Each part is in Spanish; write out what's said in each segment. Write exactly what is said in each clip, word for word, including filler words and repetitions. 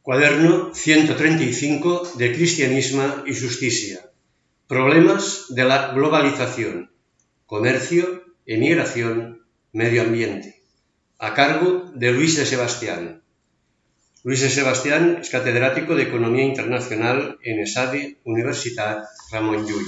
Cuaderno ciento treinta y cinco de Cristianisme y Justicia. Problemas de la globalización. Comercio, emigración, medio ambiente. A cargo de Luis de Sebastián. Luis de Sebastián es catedrático de Economía Internacional en ESADE, Universitat Ramon Llull.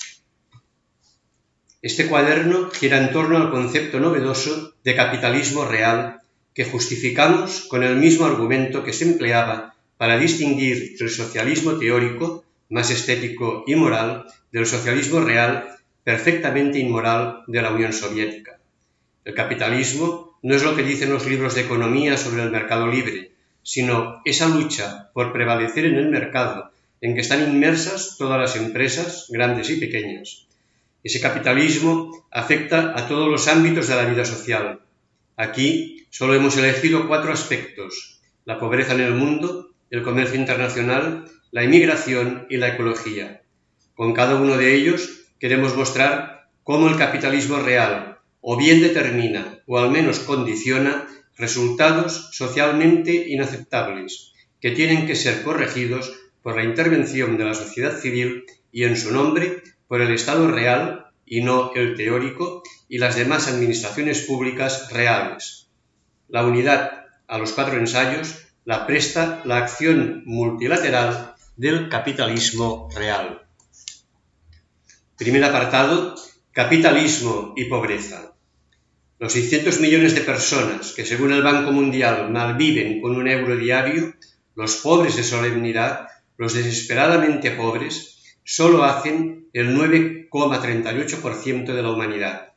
Este cuaderno gira en torno al concepto novedoso de capitalismo real que justificamos con el mismo argumento que se empleaba para distinguir el socialismo teórico, más estético y moral, del socialismo real, perfectamente inmoral, de la Unión Soviética. El capitalismo no es lo que dicen los libros de economía sobre el mercado libre, sino esa lucha por prevalecer en el mercado en que están inmersas todas las empresas, grandes y pequeñas. Ese capitalismo afecta a todos los ámbitos de la vida social. Aquí solo hemos elegido cuatro aspectos: la pobreza en el mundo, el comercio internacional, la inmigración y la ecología. Con cada uno de ellos queremos mostrar cómo el capitalismo real o bien determina o al menos condiciona resultados socialmente inaceptables que tienen que ser corregidos por la intervención de la sociedad civil y en su nombre por el Estado real y no el teórico y las demás administraciones públicas reales. La unidad a los cuatro ensayos la presta la acción multilateral del capitalismo real. Primer apartado: capitalismo y pobreza. Los seiscientos millones de personas que, según el Banco Mundial, malviven con un euro diario, los pobres de solemnidad, los desesperadamente pobres, solo hacen el nueve coma treinta y ocho por ciento de la humanidad.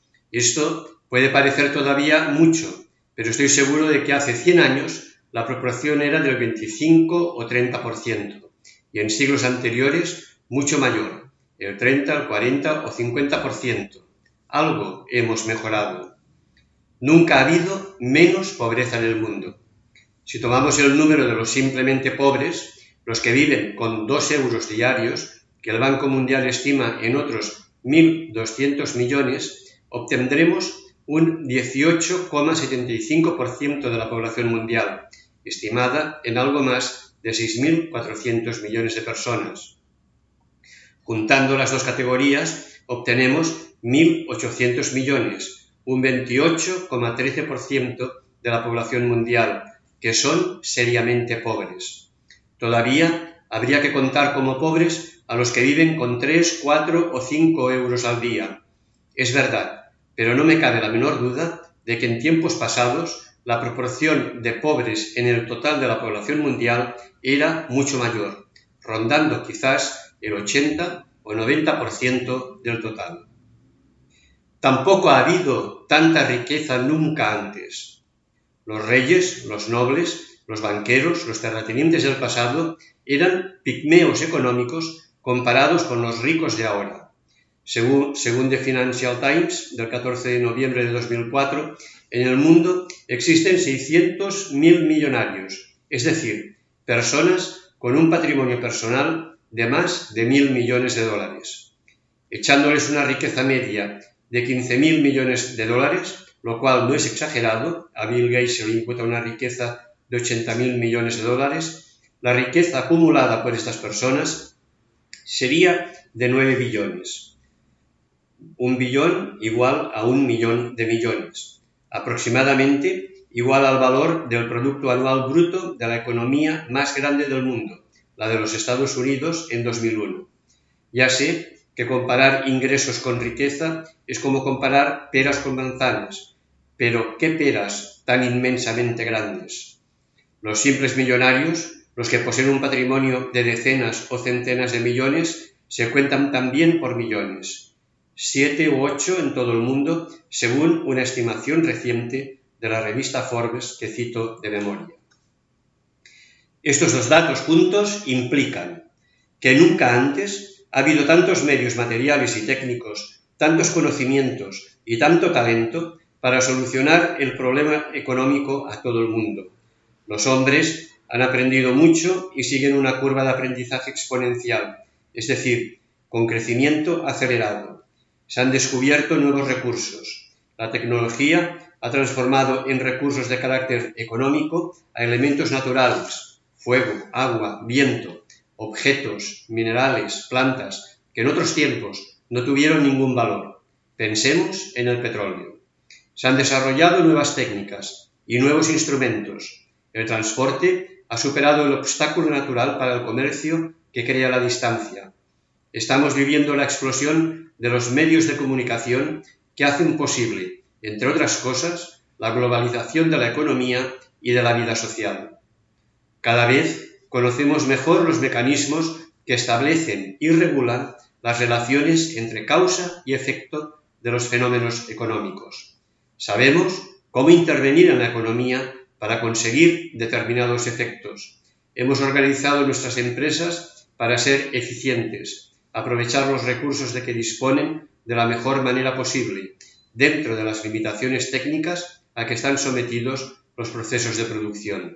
Esto puede parecer todavía mucho, pero estoy seguro de que hace cien años la proporción era del veinticinco o treinta por ciento, y en siglos anteriores mucho mayor, el treinta, el cuarenta o cincuenta por ciento. Algo hemos mejorado. Nunca ha habido menos pobreza en el mundo. Si tomamos el número de los simplemente pobres, los que viven con dos euros diarios, que el Banco Mundial estima en otros mil doscientos millones, obtendremos un dieciocho coma setenta y cinco por ciento de la población mundial, estimada en algo más de seis mil cuatrocientos millones de personas. Juntando las dos categorías, obtenemos mil ochocientos millones, un veintiocho coma trece por ciento de la población mundial, que son seriamente pobres. Todavía habría que contar como pobres a los que viven con tres, cuatro o cinco euros al día. Es verdad, pero no me cabe la menor duda de que en tiempos pasados la proporción de pobres en el total de la población mundial era mucho mayor, rondando quizás el ochenta o noventa por ciento del total. Tampoco ha habido tanta riqueza nunca antes. Los reyes, los nobles, los banqueros, los terratenientes del pasado eran pigmeos económicos comparados con los ricos de ahora. Según, según The Financial Times, del catorce de noviembre de dos mil cuatro, en el mundo existen seiscientos mil millonarios, es decir, personas con un patrimonio personal de más de mil millones de dólares. Echándoles una riqueza media de quince mil millones de dólares, lo cual no es exagerado, a Bill Gates se le imputa una riqueza de ochenta mil millones de dólares, la riqueza acumulada por estas personas sería de nueve billones. Un billón igual a un millón de millones, aproximadamente igual al valor del Producto Anual Bruto de la economía más grande del mundo, la de los Estados Unidos en dos mil uno. Ya sé que comparar ingresos con riqueza es como comparar peras con manzanas, pero ¿qué peras tan inmensamente grandes? Los simples millonarios, los que poseen un patrimonio de decenas o centenas de millones, se cuentan también por millones, siete u ocho en todo el mundo, según una estimación reciente de la revista Forbes que cito de memoria. Estos dos datos juntos implican que nunca antes ha habido tantos medios materiales y técnicos, tantos conocimientos y tanto talento para solucionar el problema económico a todo el mundo. Los hombres han aprendido mucho y siguen una curva de aprendizaje exponencial, es decir, con crecimiento acelerado. Se han descubierto nuevos recursos. La tecnología ha transformado en recursos de carácter económico a elementos naturales, fuego, agua, viento, objetos, minerales, plantas, que en otros tiempos no tuvieron ningún valor. Pensemos en el petróleo. Se han desarrollado nuevas técnicas y nuevos instrumentos. El transporte ha superado el obstáculo natural para el comercio que crea la distancia. Estamos viviendo la explosión de los medios de comunicación que hacen posible, entre otras cosas, la globalización de la economía y de la vida social. Cada vez conocemos mejor los mecanismos que establecen y regulan las relaciones entre causa y efecto de los fenómenos económicos. Sabemos cómo intervenir en la economía para conseguir determinados efectos. Hemos organizado nuestras empresas para ser eficientes, aprovechar los recursos de que disponen de la mejor manera posible, dentro de las limitaciones técnicas a que están sometidos los procesos de producción.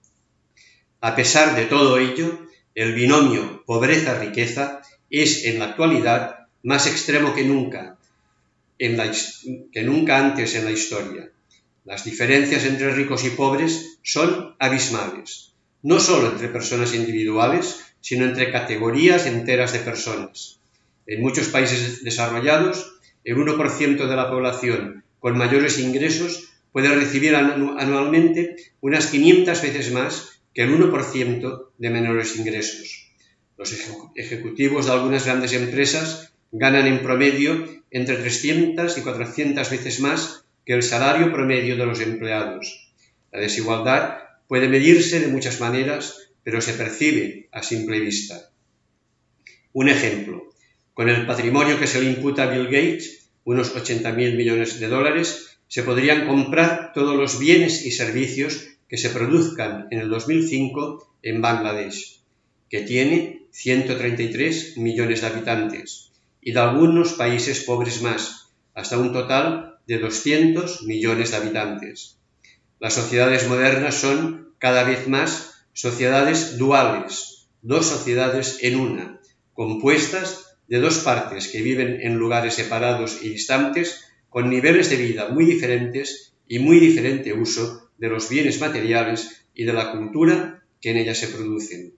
A pesar de todo ello, el binomio pobreza-riqueza es en la actualidad más extremo que nunca, en la, que nunca antes en la historia. Las diferencias entre ricos y pobres son abismales, no solo entre personas individuales, sino entre categorías enteras de personas. En muchos países desarrollados, el uno por ciento de la población con mayores ingresos puede recibir anualmente unas quinientas veces más que el uno por ciento de menores ingresos. Los ejecutivos de algunas grandes empresas ganan en promedio entre trescientas y cuatrocientas veces más que el salario promedio de los empleados. La desigualdad puede medirse de muchas maneras, pero se percibe a simple vista. Un ejemplo, con el patrimonio que se le imputa a Bill Gates, unos ochenta mil millones de dólares, se podrían comprar todos los bienes y servicios que se produzcan en el dos mil cinco en Bangladesh, que tiene ciento treinta y tres millones de habitantes, y de algunos países pobres más, hasta un total de doscientos millones de habitantes. Las sociedades modernas son cada vez más sociedades duales, dos sociedades en una, compuestas de dos partes que viven en lugares separados y distantes, con niveles de vida muy diferentes y muy diferente uso de los bienes materiales y de la cultura que en ellas se producen.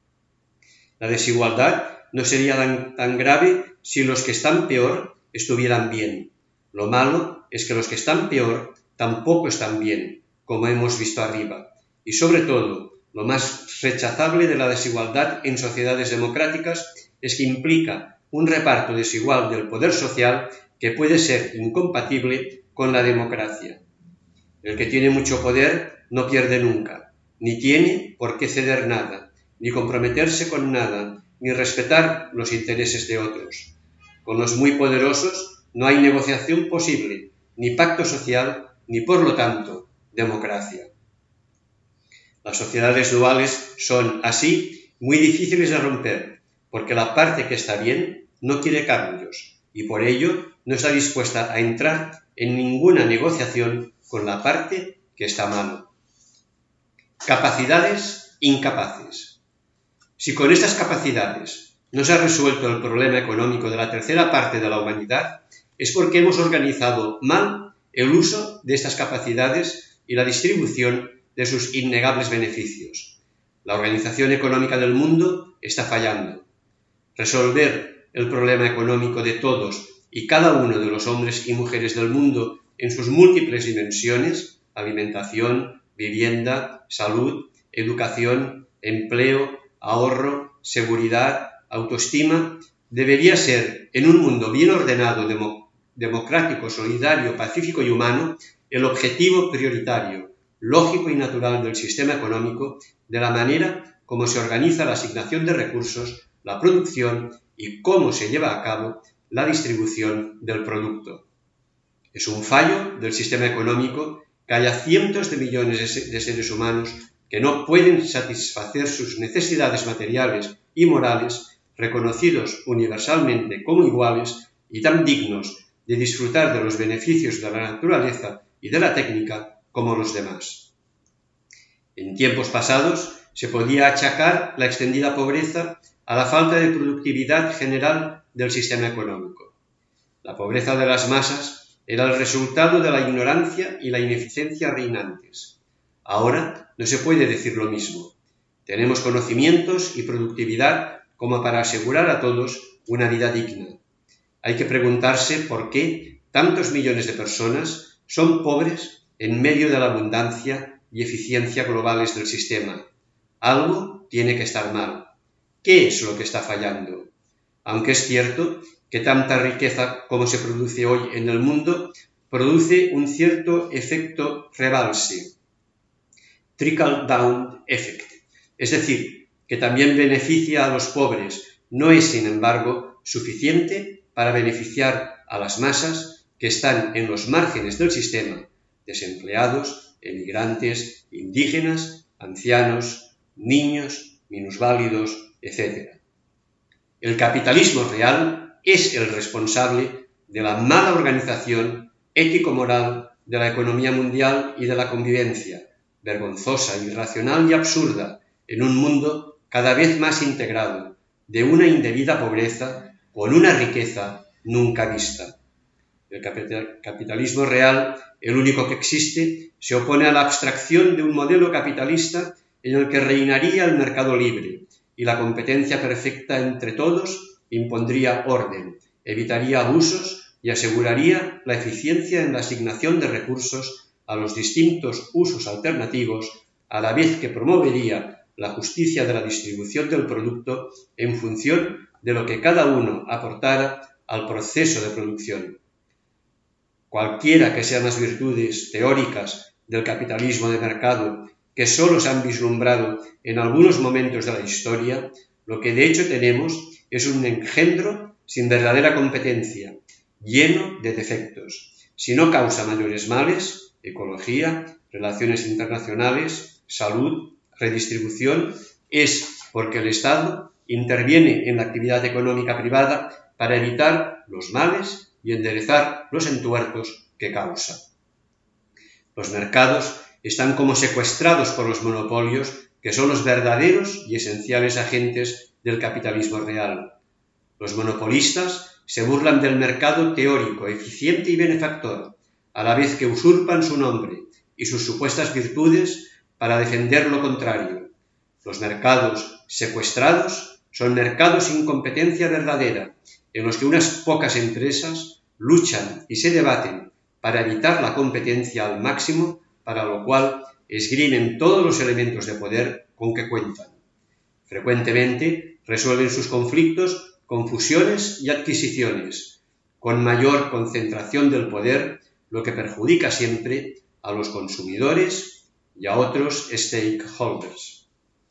La desigualdad no sería tan, tan grave si los que están peor estuvieran bien. Lo malo es que los que están peor tampoco están bien, como hemos visto arriba. Y sobre todo, lo más rechazable de la desigualdad en sociedades democráticas es que implica un reparto desigual del poder social que puede ser incompatible con la democracia. El que tiene mucho poder no pierde nunca, ni tiene por qué ceder nada, ni comprometerse con nada, ni respetar los intereses de otros. Con los muy poderosos no hay negociación posible, ni pacto social, ni por lo tanto, democracia. Las sociedades duales son, así, muy difíciles de romper, porque la parte que está bien no quiere cambios, y por ello no está dispuesta a entrar en ninguna negociación con la parte que está mal. Capacidades incapaces. Si con estas capacidades no se ha resuelto el problema económico de la tercera parte de la humanidad, es porque hemos organizado mal el uso de estas capacidades y la distribución de sus innegables beneficios. La organización económica del mundo está fallando. Resolver el problema económico de todos y cada uno de los hombres y mujeres del mundo en sus múltiples dimensiones, alimentación, vivienda, salud, educación, empleo, ahorro, seguridad, autoestima, debería ser, en un mundo bien ordenado, demo, democrático, solidario, pacífico y humano, el objetivo prioritario, lógico y natural del sistema económico, de la manera como se organiza la asignación de recursos, la producción y cómo se lleva a cabo la distribución del producto. Es un fallo del sistema económico que haya cientos de millones de seres humanos que no pueden satisfacer sus necesidades materiales y morales, reconocidos universalmente como iguales y tan dignos de disfrutar de los beneficios de la naturaleza y de la técnica como los demás. En tiempos pasados se podía achacar la extendida pobreza a la falta de productividad general del sistema económico. La pobreza de las masas era el resultado de la ignorancia y la ineficiencia reinantes. Ahora no se puede decir lo mismo. Tenemos conocimientos y productividad como para asegurar a todos una vida digna. Hay que preguntarse por qué tantos millones de personas son pobres en medio de la abundancia y eficiencia globales del sistema. Algo tiene que estar mal. ¿Qué es lo que está fallando? Aunque es cierto que tanta riqueza como se produce hoy en el mundo produce un cierto efecto rebalse, trickle-down effect, es decir, que también beneficia a los pobres, no es, sin embargo, suficiente para beneficiar a las masas que están en los márgenes del sistema, desempleados, emigrantes, indígenas, ancianos, niños, minusválidos, etcétera. El capitalismo real es el responsable de la mala organización ético-moral de la economía mundial y de la convivencia, vergonzosa, irracional y absurda, en un mundo cada vez más integrado, de una indebida pobreza con una riqueza nunca vista. El capitalismo real, el único que existe, se opone a la abstracción de un modelo capitalista en el que reinaría el mercado libre y la competencia perfecta entre todos impondría orden, evitaría abusos y aseguraría la eficiencia en la asignación de recursos a los distintos usos alternativos, a la vez que promovería la justicia de la distribución del producto en función de lo que cada uno aportara al proceso de producción. Cualquiera que sean las virtudes teóricas del capitalismo de mercado, que solo se han vislumbrado en algunos momentos de la historia, lo que de hecho tenemos es un engendro sin verdadera competencia, lleno de defectos. Si no causa mayores males, ecología, relaciones internacionales, salud, redistribución, es porque el Estado interviene en la actividad económica privada para evitar los males y enderezar los entuertos que causa. Los mercados están como secuestrados por los monopolios, que son los verdaderos y esenciales agentes del capitalismo real. Los monopolistas se burlan del mercado teórico, eficiente y benefactor, a la vez que usurpan su nombre y sus supuestas virtudes para defender lo contrario. Los mercados secuestrados son mercados sin competencia verdadera, en los que unas pocas empresas luchan y se debaten para evitar la competencia al máximo, para lo cual esgrimen todos los elementos de poder con que cuentan. Frecuentemente resuelven sus conflictos con fusiones y adquisiciones, con mayor concentración del poder, lo que perjudica siempre a los consumidores y a otros stakeholders.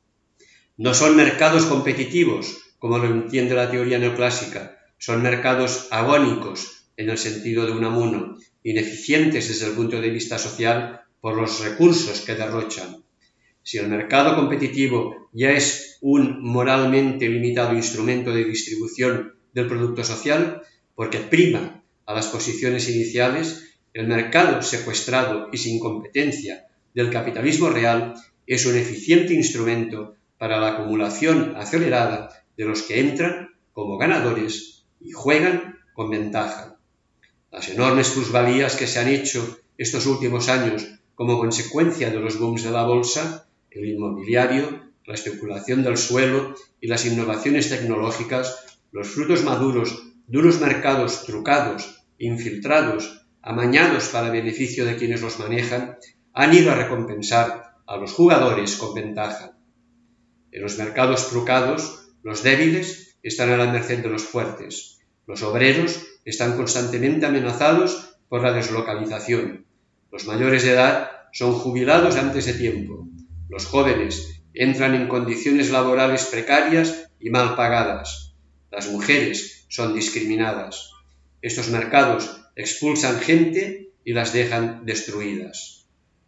No son mercados competitivos, como lo entiende la teoría neoclásica, son mercados agónicos, en el sentido de Unamuno, ineficientes desde el punto de vista social por los recursos que derrochan. Si el mercado competitivo ya es un moralmente limitado instrumento de distribución del producto social, porque prima a las posiciones iniciales, el mercado secuestrado y sin competencia del capitalismo real es un eficiente instrumento para la acumulación acelerada de los que entran como ganadores y juegan con ventaja. Las enormes plusvalías que se han hecho estos últimos años como consecuencia de los booms de la bolsa, el inmobiliario, la especulación del suelo y las innovaciones tecnológicas, los frutos maduros de unos mercados trucados, infiltrados, amañados para beneficio de quienes los manejan, han ido a recompensar a los jugadores con ventaja. En los mercados trucados, los débiles están a la merced de los fuertes. Los obreros están constantemente amenazados por la deslocalización. Los mayores de edad son jubilados antes de tiempo. Los jóvenes entran en condiciones laborales precarias y mal pagadas. Las mujeres son discriminadas. Estos mercados expulsan gente y las dejan destruidas.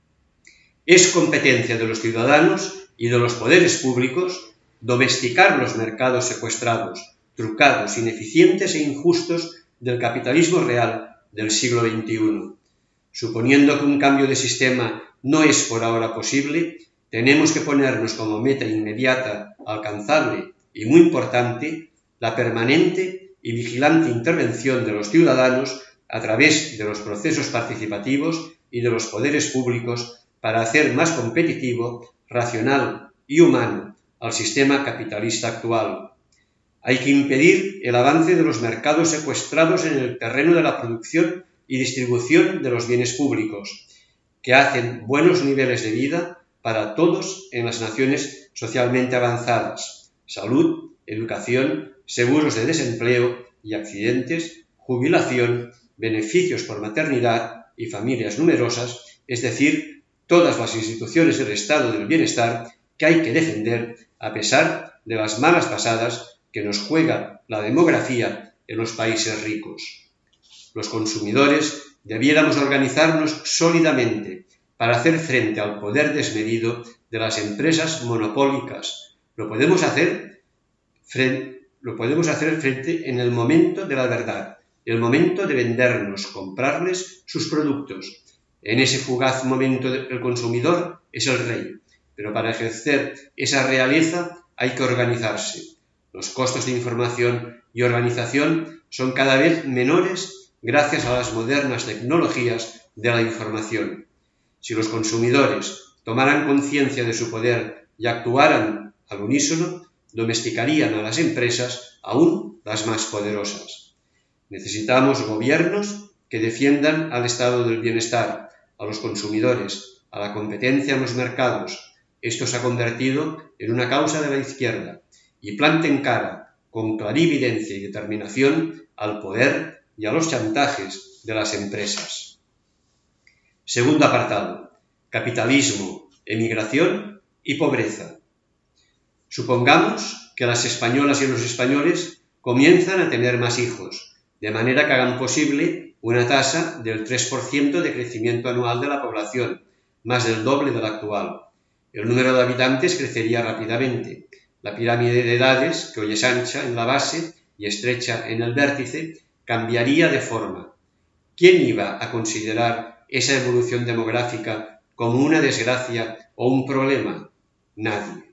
Es competencia de los ciudadanos y de los poderes públicos domesticar los mercados secuestrados, trucados, ineficientes e injustos del capitalismo real del siglo veintiuno. Suponiendo que un cambio de sistema no es por ahora posible, tenemos que ponernos como meta inmediata, alcanzable y muy importante la permanente y vigilante intervención de los ciudadanos a través de los procesos participativos y de los poderes públicos para hacer más competitivo, racional y y humano al sistema capitalista actual. Hay que impedir el avance de los mercados secuestrados en el terreno de la producción y distribución de los bienes públicos, que hacen buenos niveles de vida para todos en las naciones socialmente avanzadas: salud, educación, seguros de desempleo y accidentes, jubilación, beneficios por maternidad y familias numerosas, es decir, todas las instituciones del estado del bienestar que hay que defender a pesar de las malas pasadas que nos juega la demografía en los países ricos. Los consumidores debiéramos organizarnos sólidamente para hacer frente al poder desmedido de las empresas monopólicas. Lo podemos hacer frente, lo podemos hacer frente en el momento de la verdad, el momento de vendernos, comprarles sus productos. En ese fugaz momento el consumidor es el rey, pero para ejercer esa realeza hay que organizarse. Los costos de información y organización son cada vez menores gracias a las modernas tecnologías de la información. Si los consumidores tomaran conciencia de su poder y actuaran al unísono, domesticarían a las empresas, aún las más poderosas. Necesitamos gobiernos que defiendan al estado del bienestar, a los consumidores, a la competencia en los mercados. Esto se ha convertido en una causa de la izquierda, y planten cara, con clarividencia y determinación, al poder y a los chantajes de las empresas. Segundo apartado: capitalismo, emigración y pobreza. Supongamos que las españolas y los españoles comienzan a tener más hijos, de manera que hagan posible una tasa del tres por ciento de crecimiento anual de la población, más del doble de la actual. El número de habitantes crecería rápidamente. La pirámide de edades, que hoy es ancha en la base y estrecha en el vértice, cambiaría de forma. ¿Quién iba a considerar esa evolución demográfica como una desgracia o un problema? Nadie.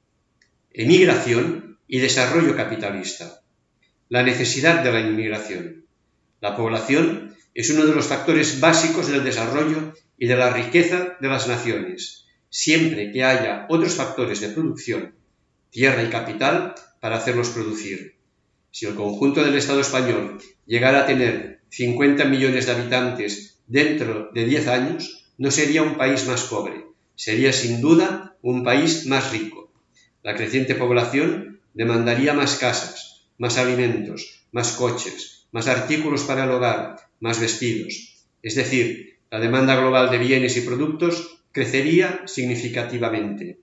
Emigración y desarrollo capitalista. La necesidad de la inmigración. La población es uno de los factores básicos del desarrollo y de la riqueza de las naciones, siempre que haya otros factores de producción, tierra y capital, para hacerlos producir. Si el conjunto del Estado español llegara a tener cincuenta millones de habitantes dentro de diez años, no sería un país más pobre, sería sin duda un país más rico. La creciente población demandaría más casas, más alimentos, más coches, más artículos para el hogar, más vestidos. Es decir, la demanda global de bienes y productos crecería significativamente.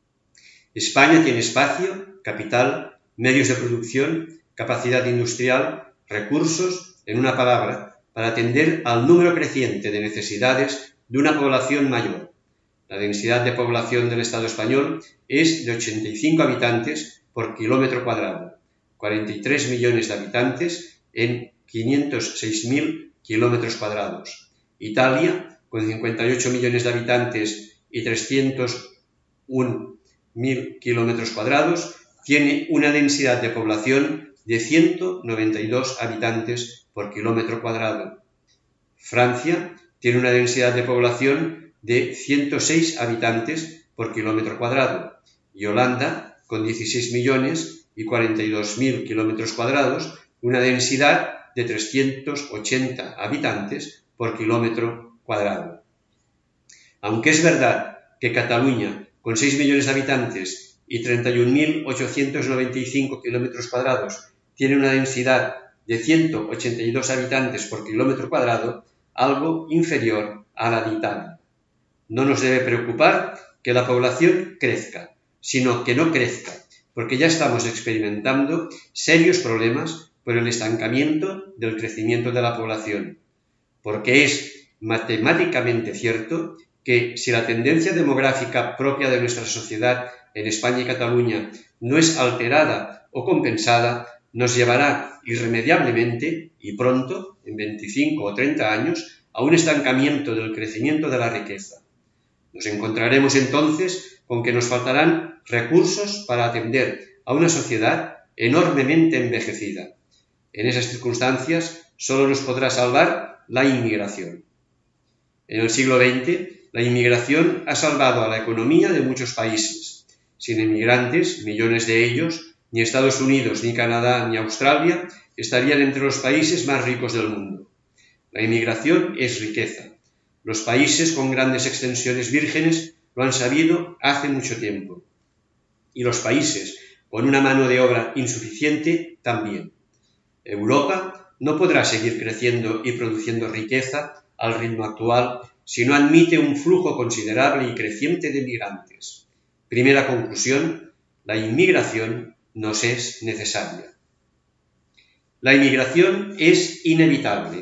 España tiene espacio, capital, medios de producción, capacidad industrial, recursos, en una palabra, para atender al número creciente de necesidades de una población mayor. La densidad de población del Estado español es de ochenta y cinco habitantes por kilómetro cuadrado, cuarenta y tres millones de habitantes en quinientos seis mil kilómetros cuadrados. Italia, con cincuenta y ocho millones de habitantes y trescientos un mil kilómetros cuadrados, tiene una densidad de población de ciento noventa y dos habitantes por kilómetro cuadrado. Francia tiene una densidad de población de ciento seis habitantes por kilómetro cuadrado y Holanda, con dieciséis millones y cuarenta y dos mil kilómetros cuadrados, una densidad de trescientos ochenta habitantes por kilómetro cuadrado. Aunque es verdad que Cataluña, con seis millones de habitantes y treinta y un mil ochocientos noventa y cinco kilómetros cuadrados, tiene una densidad de ciento ochenta y dos habitantes por kilómetro cuadrado, algo inferior a la de Italia. No nos debe preocupar que la población crezca, sino que no crezca, porque ya estamos experimentando serios problemas por el estancamiento del crecimiento de la población. Porque es matemáticamente cierto que si la tendencia demográfica propia de nuestra sociedad en España y Cataluña no es alterada o compensada, nos llevará irremediablemente y pronto, en veinticinco o treinta años, a un estancamiento del crecimiento de la riqueza. Nos encontraremos entonces con que nos faltarán recursos para atender a una sociedad enormemente envejecida. En esas circunstancias solo nos podrá salvar la inmigración. En el siglo veinte, la inmigración ha salvado a la economía de muchos países. Sin emigrantes, millones de ellos, ni Estados Unidos, ni Canadá, ni Australia estarían entre los países más ricos del mundo. La inmigración es riqueza. Los países con grandes extensiones vírgenes lo han sabido hace mucho tiempo. Y los países con una mano de obra insuficiente también. Europa no podrá seguir creciendo y produciendo riqueza al ritmo actual si no admite un flujo considerable y creciente de migrantes. Primera conclusión, la inmigración nos es necesaria. La inmigración es inevitable.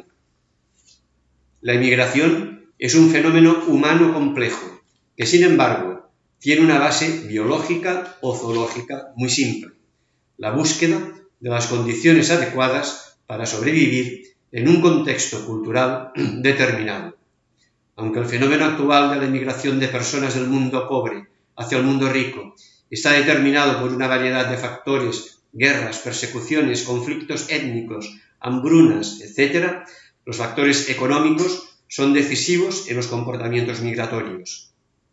La inmigración es un fenómeno humano complejo, que sin embargo tiene una base biológica o zoológica muy simple: la búsqueda de las condiciones adecuadas para sobrevivir en un contexto cultural determinado. Aunque el fenómeno actual de la inmigración de personas del mundo pobre hacia el mundo rico está determinado por una variedad de factores, guerras, persecuciones, conflictos étnicos, hambrunas, etcétera, los factores económicos son decisivos en los comportamientos migratorios.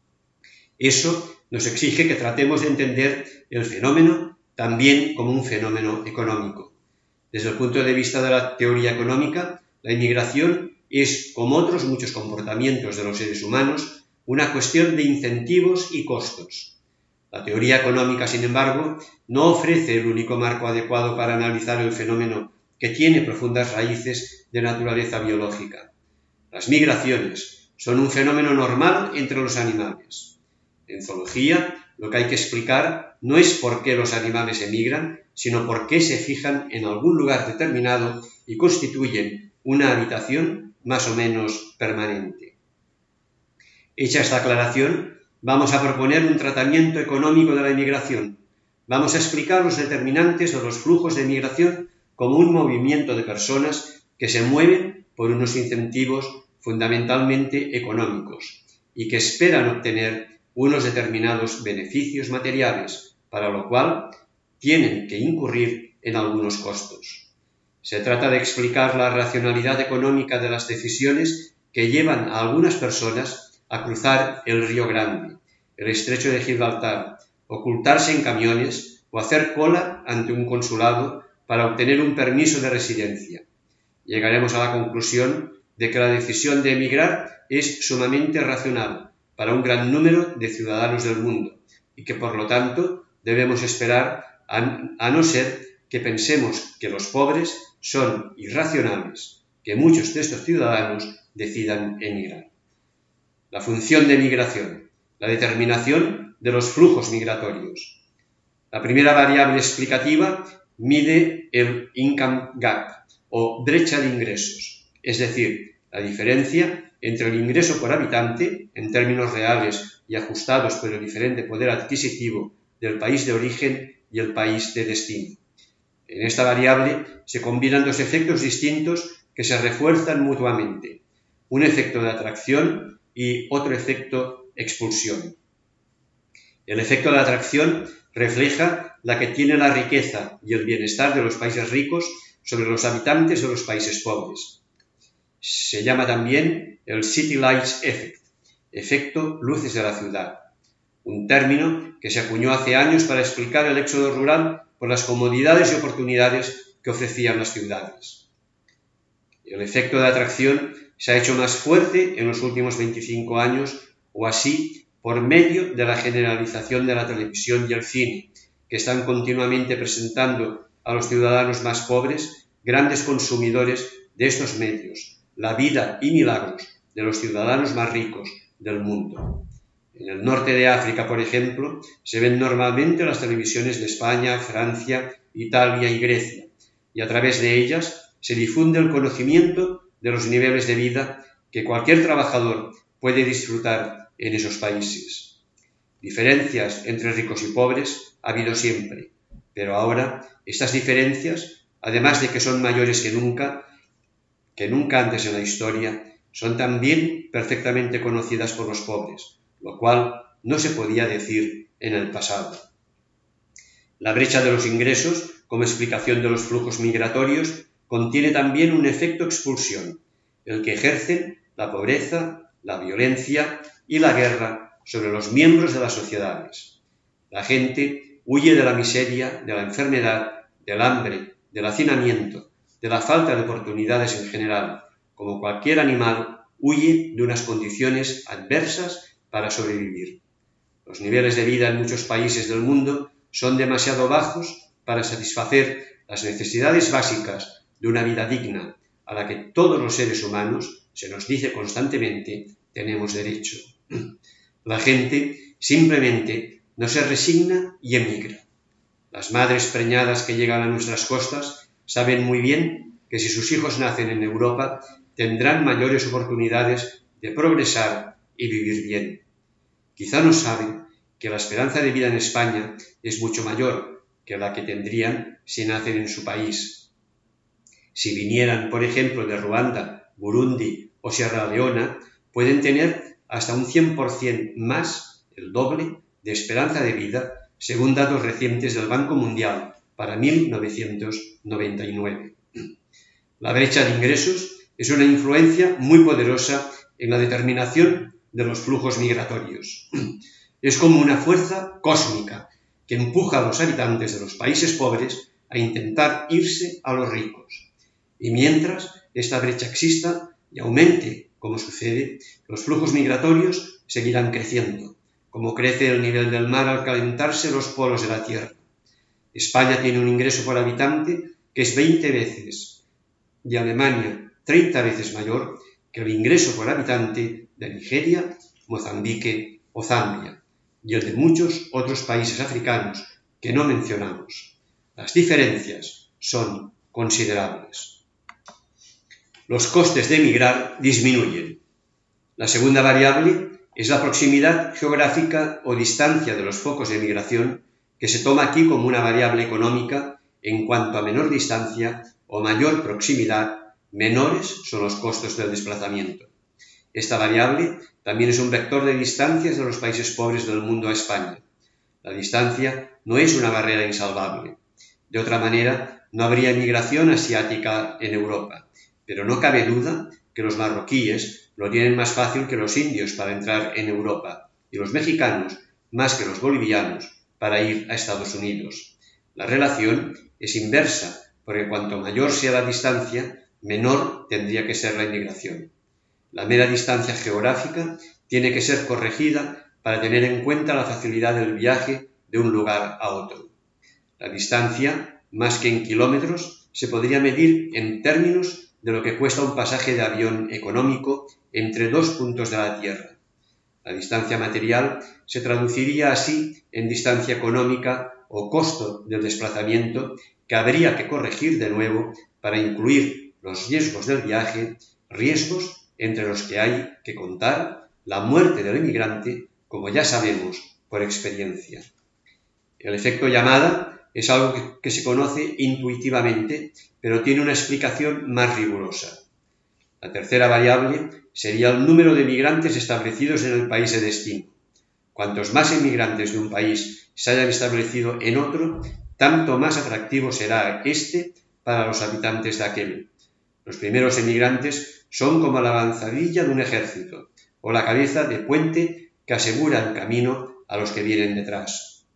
Eso nos exige que tratemos de entender el fenómeno también como un fenómeno económico. Desde el punto de vista de la teoría económica, la inmigración es, como otros muchos comportamientos de los seres humanos, una cuestión de incentivos y costos. La teoría económica, sin embargo, no ofrece el único marco adecuado para analizar el fenómeno que tiene profundas raíces de naturaleza biológica. Las migraciones son un fenómeno normal entre los animales. En zoología, lo que hay que explicar no es por qué los animales emigran, sino por qué se fijan en algún lugar determinado y constituyen una habitación más o menos permanente. Hecha esta aclaración, vamos a proponer un tratamiento económico de la inmigración. Vamos a explicar los determinantes de los flujos de migración como un movimiento de personas que se mueven por unos incentivos fundamentalmente económicos y que esperan obtener unos determinados beneficios materiales, para lo cual tienen que incurrir en algunos costos. Se trata de explicar la racionalidad económica de las decisiones que llevan a algunas personas a cruzar el Río Grande, el estrecho de Gibraltar, ocultarse en camiones o hacer cola ante un consulado para obtener un permiso de residencia. Llegaremos a la conclusión de que la decisión de emigrar es sumamente racional para un gran número de ciudadanos del mundo y que, por lo tanto, debemos esperar a, a no ser que pensemos que los pobres son irracionales, que muchos de estos ciudadanos decidan emigrar. La función de migración, la determinación de los flujos migratorios. La primera variable explicativa mide el income gap o brecha de ingresos, es decir, la diferencia entre el ingreso por habitante, en términos reales y ajustados por el diferente poder adquisitivo del país de origen y el país de destino. En esta variable se combinan dos efectos distintos que se refuerzan mutuamente, un efecto de atracción y otro efecto expulsión. El efecto de atracción refleja la que tiene la riqueza y el bienestar de los países ricos sobre los habitantes de los países pobres. Se llama también el City Lights Effect, efecto luces de la ciudad, un término que se acuñó hace años para explicar el éxodo rural por las comodidades y oportunidades que ofrecían las ciudades. El efecto de atracción se ha hecho más fuerte en los últimos veinticinco años o así por medio de la generalización de la televisión y el cine, que están continuamente presentando a los ciudadanos más pobres, grandes consumidores de estos medios, la vida y milagros de los ciudadanos más ricos del mundo. En el norte de África, por ejemplo, se ven normalmente las televisiones de España, Francia, Italia y Grecia, y a través de ellas se difunde el conocimiento de los niveles de vida que cualquier trabajador puede disfrutar en esos países. Diferencias entre ricos y pobres ha habido siempre, pero ahora estas diferencias, además de que son mayores que nunca, que nunca antes en la historia, son también perfectamente conocidas por los pobres, lo cual no se podía decir en el pasado. La brecha de los ingresos, como explicación de los flujos migratorios, contiene también un efecto expulsión, el que ejercen la pobreza, la violencia y la guerra sobre los miembros de las sociedades. La gente huye de la miseria, de la enfermedad, del hambre, del hacinamiento, de la falta de oportunidades en general. Como cualquier animal, huye de unas condiciones adversas para sobrevivir. Los niveles de vida en muchos países del mundo son demasiado bajos para satisfacer las necesidades básicas de una vida digna, a la que todos los seres humanos, se nos dice constantemente, tenemos derecho. La gente simplemente no se resigna y emigra. Las madres preñadas que llegan a nuestras costas saben muy bien que si sus hijos nacen en Europa tendrán mayores oportunidades de progresar y vivir bien. Quizá no saben que la esperanza de vida en España es mucho mayor que la que tendrían si nacen en su país. Si vinieran, por ejemplo, de Ruanda, Burundi o Sierra Leona, pueden tener hasta un cien por cien más, el doble, de esperanza de vida, según datos recientes del Banco Mundial para mil novecientos noventa y nueve. La brecha de ingresos es una influencia muy poderosa en la determinación de los flujos migratorios. Es como una fuerza cósmica que empuja a los habitantes de los países pobres a intentar irse a los ricos. Y mientras esta brecha exista y aumente, como sucede, los flujos migratorios seguirán creciendo, como crece el nivel del mar al calentarse los polos de la Tierra. España tiene un ingreso por habitante que es veinte veces y Alemania treinta veces mayor que el ingreso por habitante de Nigeria, Mozambique o Zambia, y el de muchos otros países africanos que no mencionamos. Las diferencias son considerables. Los costes de emigrar disminuyen. La segunda variable es la proximidad geográfica o distancia de los focos de migración, que se toma aquí como una variable económica en cuanto a menor distancia o mayor proximidad, menores son los costos del desplazamiento. Esta variable también es un vector de distancias de los países pobres del mundo a España. La distancia no es una barrera insalvable. De otra manera, no habría migración asiática en Europa, pero no cabe duda que los marroquíes lo tienen más fácil que los indios para entrar en Europa y los mexicanos más que los bolivianos para ir a Estados Unidos. La relación es inversa, porque cuanto mayor sea la distancia, menor tendría que ser la inmigración. La mera distancia geográfica tiene que ser corregida para tener en cuenta la facilidad del viaje de un lugar a otro. La distancia, más que en kilómetros, se podría medir en términos de lo que cuesta un pasaje de avión económico entre dos puntos de la Tierra. La distancia material se traduciría así en distancia económica o costo del desplazamiento que habría que corregir de nuevo para incluir los riesgos del viaje, riesgos entre los que hay que contar la muerte del emigrante, como ya sabemos por experiencia. El efecto llamada es algo que se conoce intuitivamente, pero tiene una explicación más rigurosa. La tercera variable sería el número de emigrantes establecidos en el país de destino. Cuantos más emigrantes de un país se hayan establecido en otro, tanto más atractivo será este para los habitantes de aquel. Los primeros emigrantes son como la avanzadilla de un ejército, o la cabeza de puente que asegura el camino a los que vienen detrás.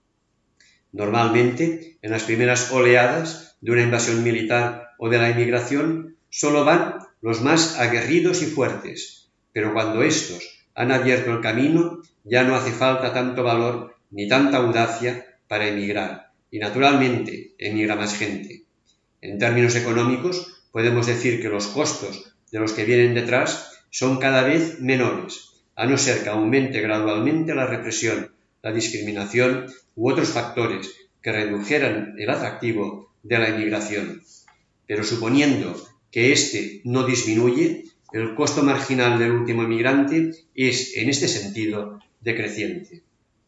Normalmente, en las primeras oleadas de una invasión militar o de la emigración, solo van los más aguerridos y fuertes, pero cuando estos han abierto el camino, ya no hace falta tanto valor ni tanta audacia para emigrar, y naturalmente emigra más gente. En términos económicos, podemos decir que los costos de los que vienen detrás son cada vez menores, a no ser que aumente gradualmente la represión, la discriminación u otros factores que redujeran el atractivo de la emigración. Pero suponiendo que éste no disminuye, el costo marginal del último emigrante es, en este sentido, decreciente.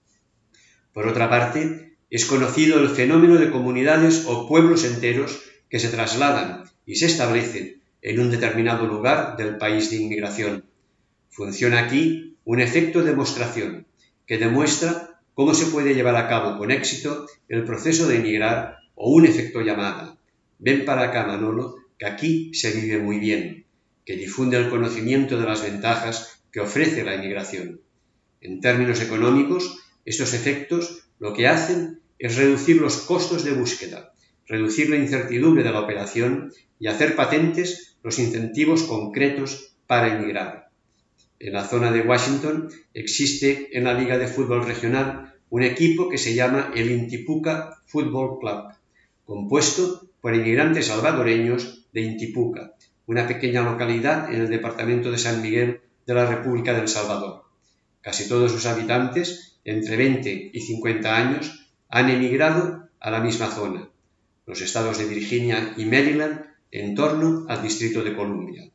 Por otra parte, es conocido el fenómeno de comunidades o pueblos enteros que se trasladan y se establecen en un determinado lugar del país de inmigración. Funciona aquí un efecto demostración que demuestra cómo se puede llevar a cabo con éxito el proceso de emigrar o un efecto llamada. Ven para acá, Manolo, que aquí se vive muy bien, que difunde el conocimiento de las ventajas que ofrece la emigración. En términos económicos, estos efectos lo que hacen es reducir los costos de búsqueda, reducir la incertidumbre de la operación y hacer patentes los incentivos concretos para emigrar. En la zona de Washington existe en la Liga de Fútbol Regional un equipo que se llama el Intipucá Football Club, compuesto por inmigrantes salvadoreños de Intipucá, una pequeña localidad en el departamento de San Miguel de la República del Salvador. Casi todos sus habitantes, entre veinte y cincuenta años, han emigrado a la misma zona, los estados de Virginia y Maryland, en torno al Distrito de Columbia.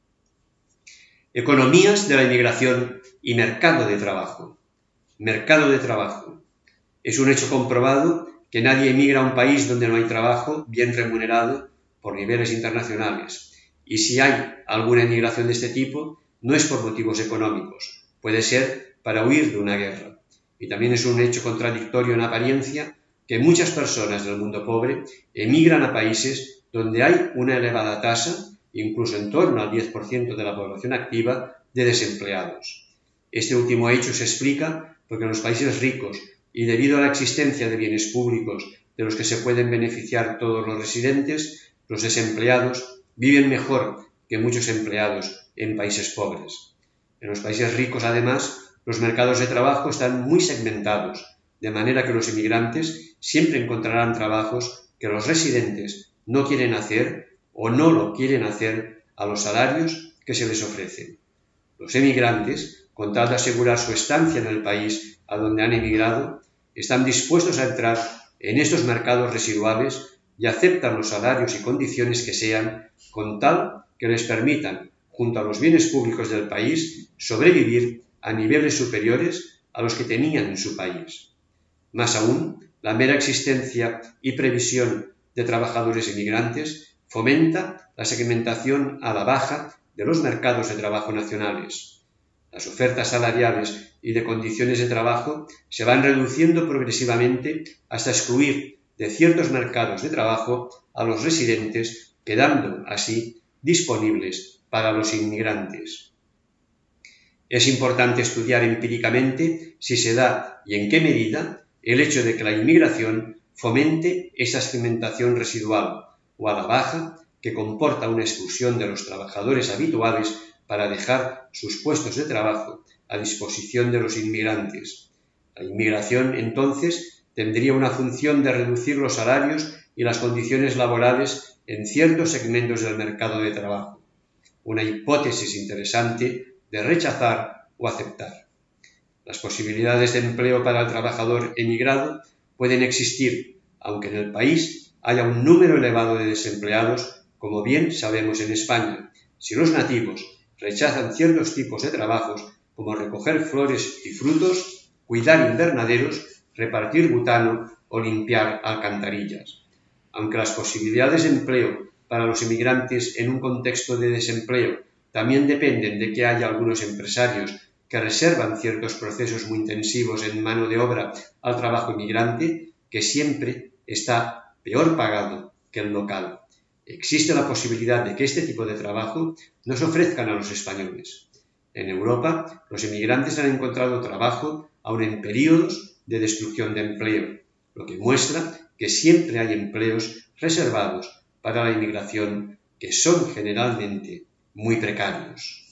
Economías de la inmigración y mercado de trabajo. Mercado de trabajo. Es un hecho comprobado que nadie emigra a un país donde no hay trabajo bien remunerado por niveles internacionales. Y si hay alguna emigración de este tipo, no es por motivos económicos, puede ser para huir de una guerra. Y también es un hecho contradictorio en apariencia que muchas personas del mundo pobre emigran a países donde hay una elevada tasa, incluso en torno al diez por ciento de la población activa, de desempleados. Este último hecho se explica porque en los países ricos y debido a la existencia de bienes públicos de los que se pueden beneficiar todos los residentes, los desempleados viven mejor que muchos empleados en países pobres. En los países ricos, además, los mercados de trabajo están muy segmentados, de manera que los inmigrantes siempre encontrarán trabajos que los residentes no quieren hacer o no lo quieren hacer a los salarios que se les ofrecen. Los emigrantes, con tal de asegurar su estancia en el país a donde han emigrado, están dispuestos a entrar en estos mercados residuales y aceptan los salarios y condiciones que sean, con tal que les permitan, junto a los bienes públicos del país, sobrevivir a niveles superiores a los que tenían en su país. Más aún, la mera existencia y previsión de trabajadores emigrantes fomenta la segmentación a la baja de los mercados de trabajo nacionales. Las ofertas salariales y de condiciones de trabajo se van reduciendo progresivamente hasta excluir de ciertos mercados de trabajo a los residentes, quedando así disponibles para los inmigrantes. Es importante estudiar empíricamente si se da y en qué medida el hecho de que la inmigración fomente esa segmentación residual o a la baja que comporta una exclusión de los trabajadores habituales para dejar sus puestos de trabajo a disposición de los inmigrantes. La inmigración, entonces, tendría una función de reducir los salarios y las condiciones laborales en ciertos segmentos del mercado de trabajo. Una hipótesis interesante de rechazar o aceptar. Las posibilidades de empleo para el trabajador emigrado pueden existir, aunque en el país haya un número elevado de desempleados, como bien sabemos en España, si los nativos rechazan ciertos tipos de trabajos como recoger flores y frutos, cuidar invernaderos, repartir butano o limpiar alcantarillas. Aunque las posibilidades de empleo para los emigrantes en un contexto de desempleo también dependen de que haya algunos empresarios que reservan ciertos procesos muy intensivos en mano de obra al trabajo inmigrante, que siempre está peor pagado que el local. Existe la posibilidad de que este tipo de trabajo nos ofrezcan a los españoles. En Europa, los emigrantes han encontrado trabajo aun en periodos de destrucción de empleo, lo que muestra que siempre hay empleos reservados para la inmigración que son generalmente muy precarios.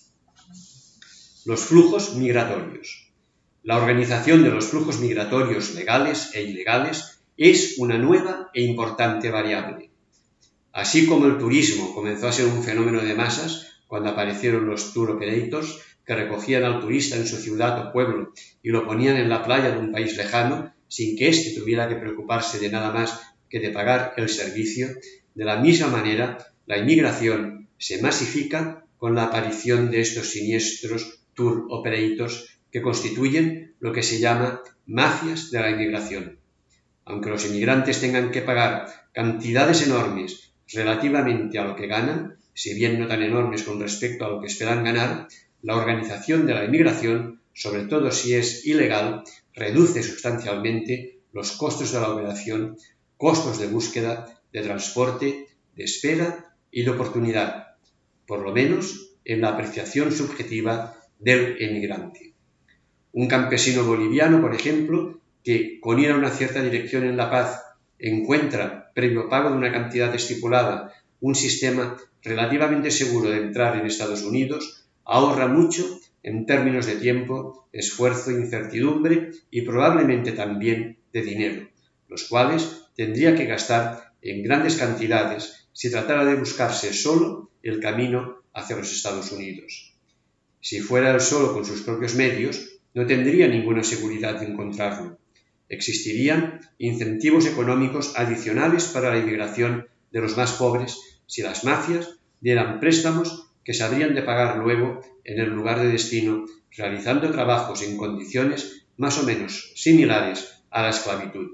Los flujos migratorios. La organización de los flujos migratorios legales e ilegales es una nueva e importante variable. Así como el turismo comenzó a ser un fenómeno de masas cuando aparecieron los tour operators que recogían al turista en su ciudad o pueblo y lo ponían en la playa de un país lejano sin que éste tuviera que preocuparse de nada más que de pagar el servicio, de la misma manera la inmigración se masifica con la aparición de estos siniestros tour operators que constituyen lo que se llama mafias de la inmigración. Aunque los inmigrantes tengan que pagar cantidades enormes relativamente a lo que ganan, si bien no tan enormes con respecto a lo que esperan ganar, la organización de la inmigración, sobre todo si es ilegal, reduce sustancialmente los costos de la operación, costos de búsqueda, de transporte, de espera y de oportunidad, por lo menos en la apreciación subjetiva del emigrante. Un campesino boliviano, por ejemplo, que, con ir a una cierta dirección en la paz, encuentra, previo pago de una cantidad estipulada, un sistema relativamente seguro de entrar en Estados Unidos, ahorra mucho en términos de tiempo, esfuerzo, incertidumbre y probablemente también de dinero, los cuales tendría que gastar en grandes cantidades si tratara de buscarse solo el camino hacia los Estados Unidos. Si fuera él solo con sus propios medios, no tendría ninguna seguridad de encontrarlo. Existirían incentivos económicos adicionales para la inmigración de los más pobres si las mafias dieran préstamos que se habrían de pagar luego en el lugar de destino, realizando trabajos en condiciones más o menos similares a la esclavitud.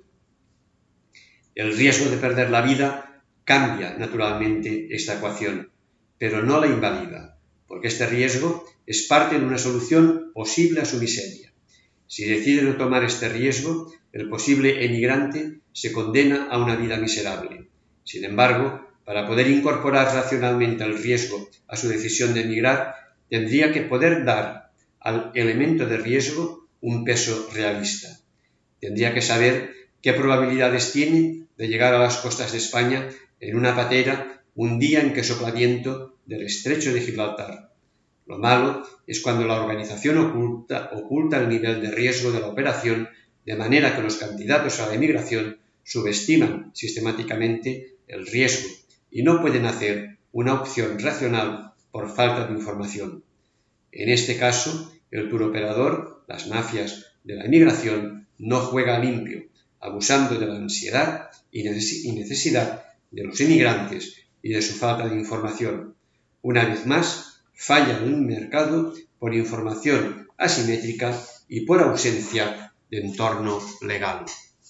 El riesgo de perder la vida cambia naturalmente esta ecuación, pero no la invalida, porque este riesgo es parte de una solución posible a su miseria. Si decide no tomar este riesgo, el posible emigrante se condena a una vida miserable. Sin embargo, para poder incorporar racionalmente el riesgo a su decisión de emigrar, tendría que poder dar al elemento de riesgo un peso realista. Tendría que saber qué probabilidades tiene de llegar a las costas de España en una patera un día en que sopla viento del estrecho de Gibraltar. Lo malo es cuando la organización oculta, oculta el nivel de riesgo de la operación, de manera que los candidatos a la emigración subestiman sistemáticamente el riesgo y no pueden hacer una opción racional por falta de información. En este caso, el turoperador, las mafias de la emigración, no juega limpio, abusando de la ansiedad y necesidad de los emigrantes y de su falta de información. Una vez más, falla en el mercado por información asimétrica y por ausencia de entorno legal.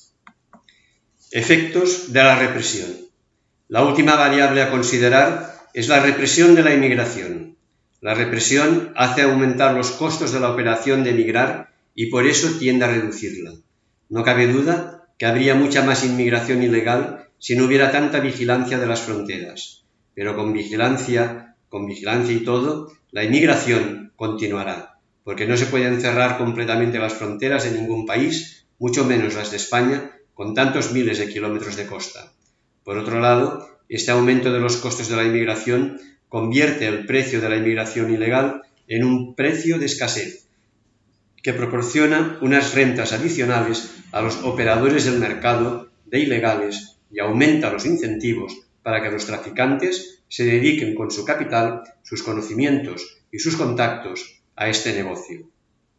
Efectos de la represión. La última variable a considerar es la represión de la inmigración. La represión hace aumentar los costos de la operación de emigrar y por eso tiende a reducirla. No cabe duda que habría mucha más inmigración ilegal si no hubiera tanta vigilancia de las fronteras. Pero con vigilancia, con vigilancia y todo, la inmigración continuará, porque no se pueden cerrar completamente las fronteras de ningún país, mucho menos las de España, con tantos miles de kilómetros de costa. Por otro lado, este aumento de los costos de la inmigración convierte el precio de la inmigración ilegal en un precio de escasez, que proporciona unas rentas adicionales a los operadores del mercado de ilegales y aumenta los incentivos para que los traficantes se dediquen con su capital, sus conocimientos y sus contactos a este negocio.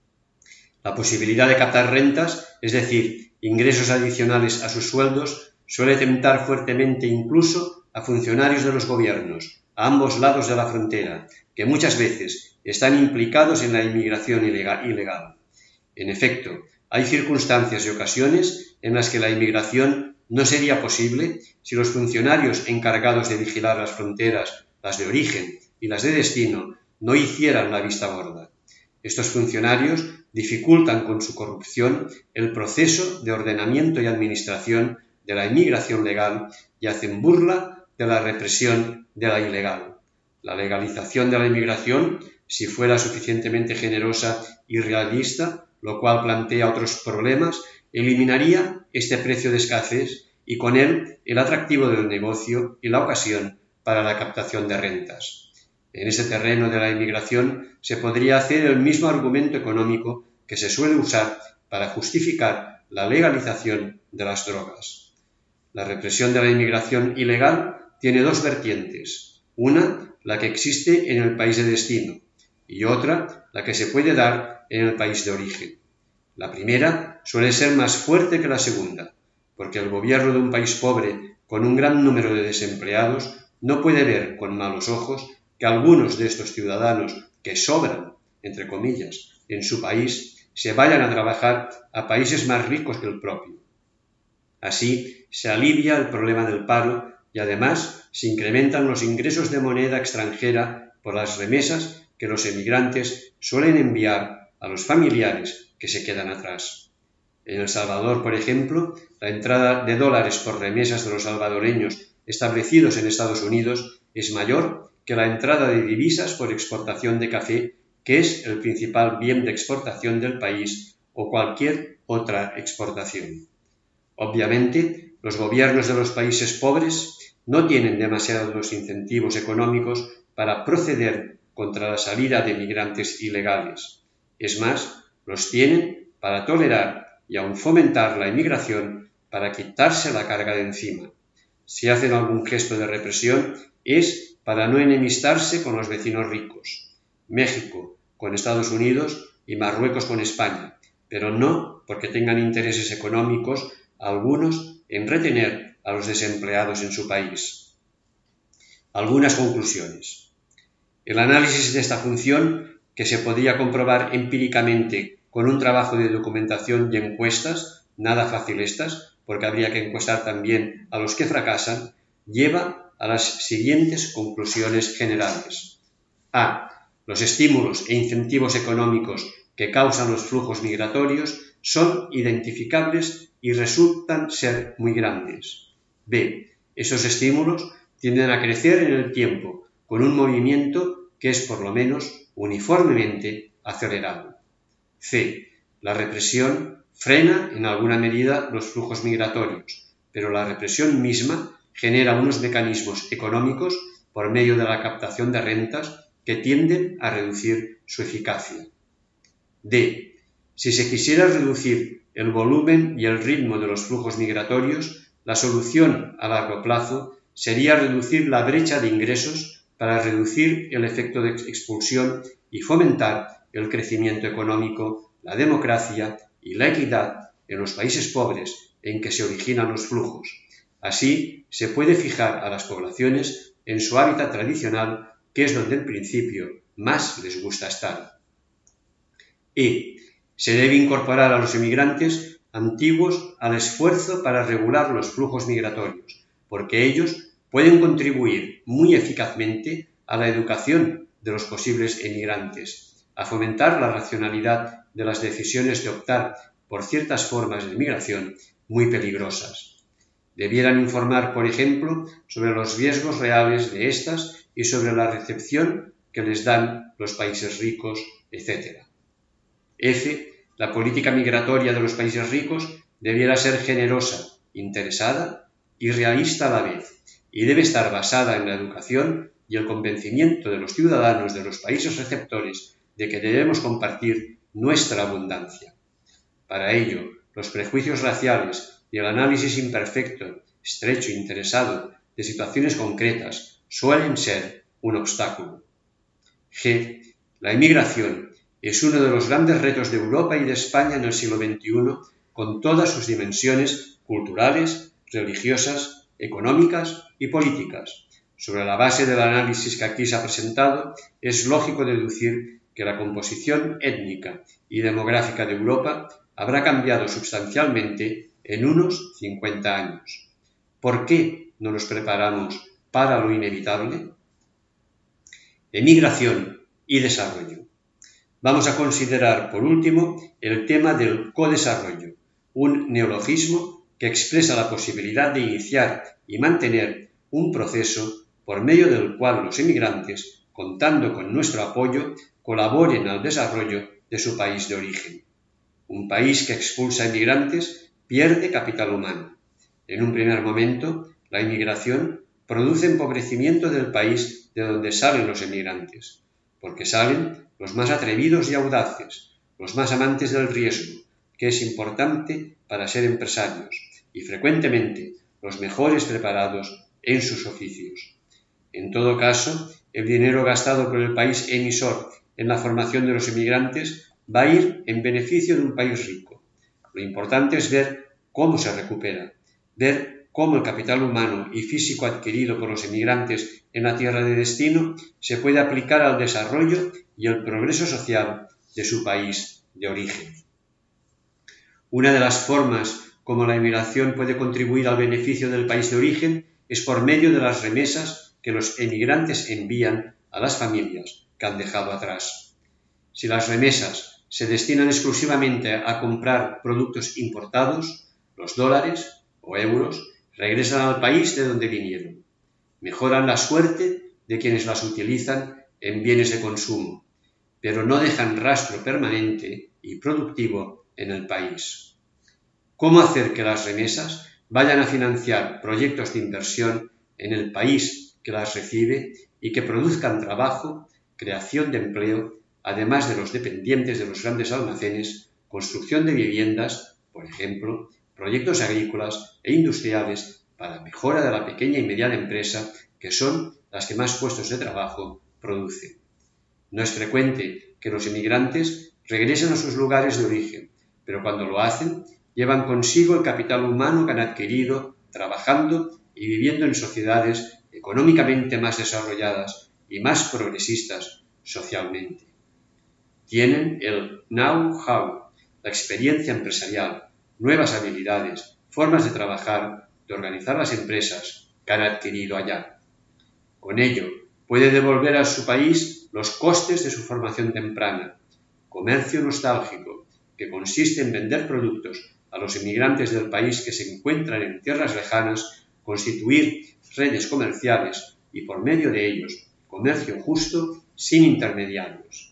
La posibilidad de captar rentas, es decir, ingresos adicionales a sus sueldos, suele tentar fuertemente incluso a funcionarios de los gobiernos, a ambos lados de la frontera, que muchas veces están implicados en la inmigración ilegal. En efecto, hay circunstancias y ocasiones en las que la inmigración no sería posible si los funcionarios encargados de vigilar las fronteras, las de origen y las de destino, no hicieran la vista gorda. Estos funcionarios dificultan con su corrupción el proceso de ordenamiento y administración de la inmigración legal y hacen burla de la represión de la ilegal. La legalización de la inmigración, si fuera suficientemente generosa y realista, lo cual plantea otros problemas, eliminaría este precio de escasez y con él el atractivo del negocio y la ocasión para la captación de rentas. En ese terreno de la inmigración se podría hacer el mismo argumento económico que se suele usar para justificar la legalización de las drogas. La represión de la inmigración ilegal tiene dos vertientes, una la que existe en el país de destino y otra la que se puede dar en el país de origen. La primera suele ser más fuerte que la segunda, porque el gobierno de un país pobre con un gran número de desempleados no puede ver con malos ojos que algunos de estos ciudadanos que sobran, entre comillas, en su país, se vayan a trabajar a países más ricos que el propio. Así se alivia el problema del paro y además se incrementan los ingresos de moneda extranjera por las remesas que los emigrantes suelen enviar a los familiares que se quedan atrás. En El Salvador, por ejemplo, la entrada de dólares por remesas de los salvadoreños establecidos en Estados Unidos es mayor que la entrada de divisas por exportación de café, que es el principal bien de exportación del país, o cualquier otra exportación. Obviamente, los gobiernos de los países pobres no tienen demasiados incentivos económicos para proceder contra la salida de migrantes ilegales. Es más, los tienen para tolerar y aun fomentar la inmigración para quitarse la carga de encima. Si hacen algún gesto de represión es para no enemistarse con los vecinos ricos, México con Estados Unidos y Marruecos con España, pero no porque tengan intereses económicos algunos en retener a los desempleados en su país. Algunas conclusiones. El análisis de esta función, que se podría comprobar empíricamente con un trabajo de documentación y encuestas, nada fácil estas, porque habría que encuestar también a los que fracasan, lleva a las siguientes conclusiones generales. A. Los estímulos e incentivos económicos que causan los flujos migratorios son identificables y resultan ser muy grandes. B. Esos estímulos tienden a crecer en el tiempo, con un movimiento que es por lo menos uniformemente acelerado. C. La represión frena en alguna medida los flujos migratorios, pero la represión misma genera unos mecanismos económicos por medio de la captación de rentas que tienden a reducir su eficacia. D. Si se quisiera reducir el volumen y el ritmo de los flujos migratorios, la solución a largo plazo sería reducir la brecha de ingresos para reducir el efecto de expulsión y fomentar el crecimiento económico, la democracia y la equidad en los países pobres en que se originan los flujos. Así se puede fijar a las poblaciones en su hábitat tradicional, que es donde en principio más les gusta estar. E. Se debe incorporar a los emigrantes antiguos al esfuerzo para regular los flujos migratorios, porque ellos pueden contribuir muy eficazmente a la educación de los posibles emigrantes, a fomentar la racionalidad de las decisiones de optar por ciertas formas de migración muy peligrosas. Debieran informar, por ejemplo, sobre los riesgos reales de estas y sobre la recepción que les dan los países ricos, etcétera. F. La política migratoria de los países ricos debiera ser generosa, interesada y realista a la vez, y debe estar basada en la educación y el convencimiento de los ciudadanos de los países receptores de que debemos compartir nuestra abundancia. Para ello, los prejuicios raciales y el análisis imperfecto, estrecho e interesado de situaciones concretas suelen ser un obstáculo. G. La inmigración es uno de los grandes retos de Europa y de España en el siglo veintiuno, con todas sus dimensiones culturales, religiosas, económicas y políticas. Sobre la base del análisis que aquí se ha presentado, es lógico deducir que la composición étnica y demográfica de Europa habrá cambiado sustancialmente en unos cincuenta años. ¿Por qué no nos preparamos para lo inevitable? Emigración y desarrollo. Vamos a considerar, por último, el tema del codesarrollo, un neologismo que expresa la posibilidad de iniciar y mantener un proceso por medio del cual los emigrantes, contando con nuestro apoyo, colaboren al desarrollo de su país de origen. Un país que expulsa emigrantes pierde capital humano. En un primer momento, la inmigración produce empobrecimiento del país de donde salen los emigrantes, porque salen los más atrevidos y audaces, los más amantes del riesgo, que es importante para ser empresarios, y frecuentemente los mejores preparados en sus oficios. En todo caso, el dinero gastado por el país emisor en la formación de los emigrantes va a ir en beneficio de un país rico. Lo importante es ver cómo se recupera, ver cómo el capital humano y físico adquirido por los emigrantes en la tierra de destino se puede aplicar al desarrollo y al progreso social de su país de origen. Una de las formas como la emigración puede contribuir al beneficio del país de origen es por medio de las remesas que los emigrantes envían a las familias que han dejado atrás. Si las remesas se destinan exclusivamente a comprar productos importados, los dólares o euros regresan al país de donde vinieron. Mejoran la suerte de quienes las utilizan en bienes de consumo, pero no dejan rastro permanente y productivo en el país. cómo hacer que las remesas vayan a financiar proyectos de inversión en el país que las recibe y que produzcan trabajo, creación de empleo, además de los dependientes de los grandes almacenes, construcción de viviendas, por ejemplo, proyectos agrícolas e industriales para mejora de la pequeña y mediana empresa, que son las que más puestos de trabajo producen. No es frecuente que los inmigrantes regresen a sus lugares de origen, pero cuando lo hacen, llevan consigo el capital humano que han adquirido trabajando y viviendo en sociedades económicamente más desarrolladas y más progresistas socialmente. Tienen el know-how, la experiencia empresarial, nuevas habilidades, formas de trabajar, de organizar las empresas que han adquirido allá. Con ello, puede devolver a su país los costes de su formación temprana. Comercio nostálgico, que consiste en vender productos a los inmigrantes del país que se encuentran en tierras lejanas, constituir redes comerciales y, por medio de ellos, comercio justo sin intermediarios.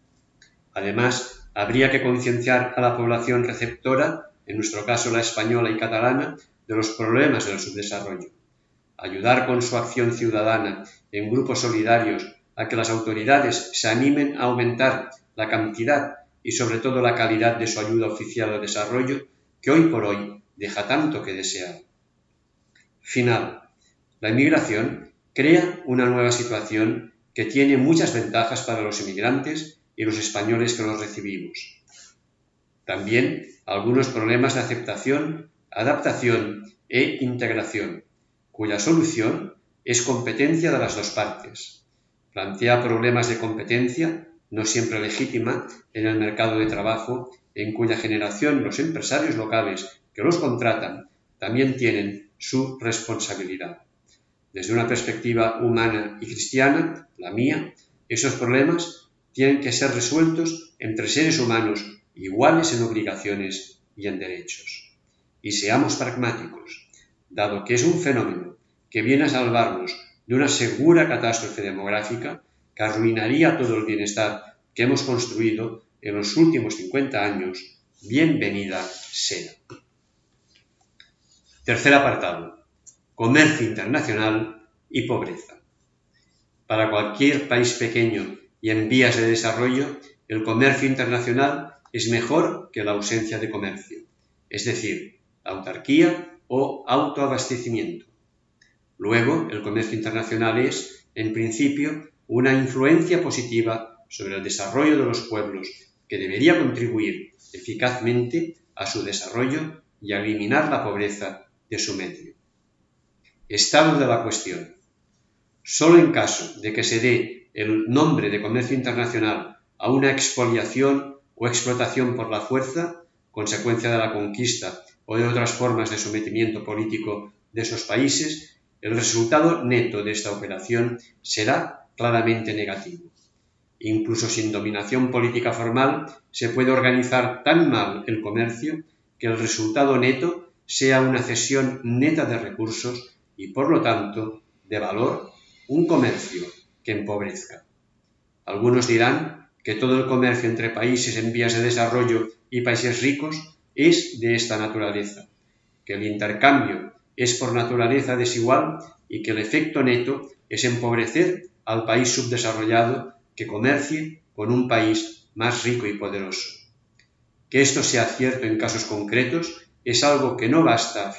Además, habría que concienciar a la población receptora, en nuestro caso la española y catalana, de los problemas del subdesarrollo. Ayudar con su acción ciudadana en grupos solidarios a que las autoridades se animen a aumentar la cantidad y sobre todo la calidad de su ayuda oficial al desarrollo, que hoy por hoy deja tanto que desear. Final. La inmigración crea una nueva situación que tiene muchas ventajas para los inmigrantes y los españoles que los recibimos. También algunos problemas de aceptación, adaptación e integración, cuya solución es competencia de las dos partes. Plantea problemas de competencia, no siempre legítima, en el mercado de trabajo, en cuya generación los empresarios locales que los contratan también tienen su responsabilidad. Desde una perspectiva humana y cristiana, la mía, esos problemas tienen que ser resueltos entre seres humanos iguales en obligaciones y en derechos. Y seamos pragmáticos, dado que es un fenómeno que viene a salvarnos de una segura catástrofe demográfica que arruinaría todo el bienestar que hemos construido en los últimos cincuenta años, bienvenida sea. Tercer apartado. Comercio internacional y pobreza. Para cualquier país pequeño y en vías de desarrollo, el comercio internacional es mejor que la ausencia de comercio, es decir, autarquía o autoabastecimiento. Luego, el comercio internacional es, en principio, una influencia positiva sobre el desarrollo de los pueblos que debería contribuir eficazmente a su desarrollo y a eliminar la pobreza de su medio. Estado de la cuestión. Solo en caso de que se dé el nombre de comercio internacional a una expoliación o explotación por la fuerza, consecuencia de la conquista o de otras formas de sometimiento político de esos países, el resultado neto de esta operación será claramente negativo. Incluso sin dominación política formal, se puede organizar tan mal el comercio que el resultado neto sea una cesión neta de recursos y, por lo tanto, de valor, un comercio que empobrezca. Algunos dirán que todo el comercio entre países en vías de desarrollo y países ricos es de esta naturaleza, que el intercambio es por naturaleza desigual y que el efecto neto es empobrecer al país subdesarrollado que comercie con un país más rico y poderoso. Que esto sea cierto en casos concretos es algo que no basta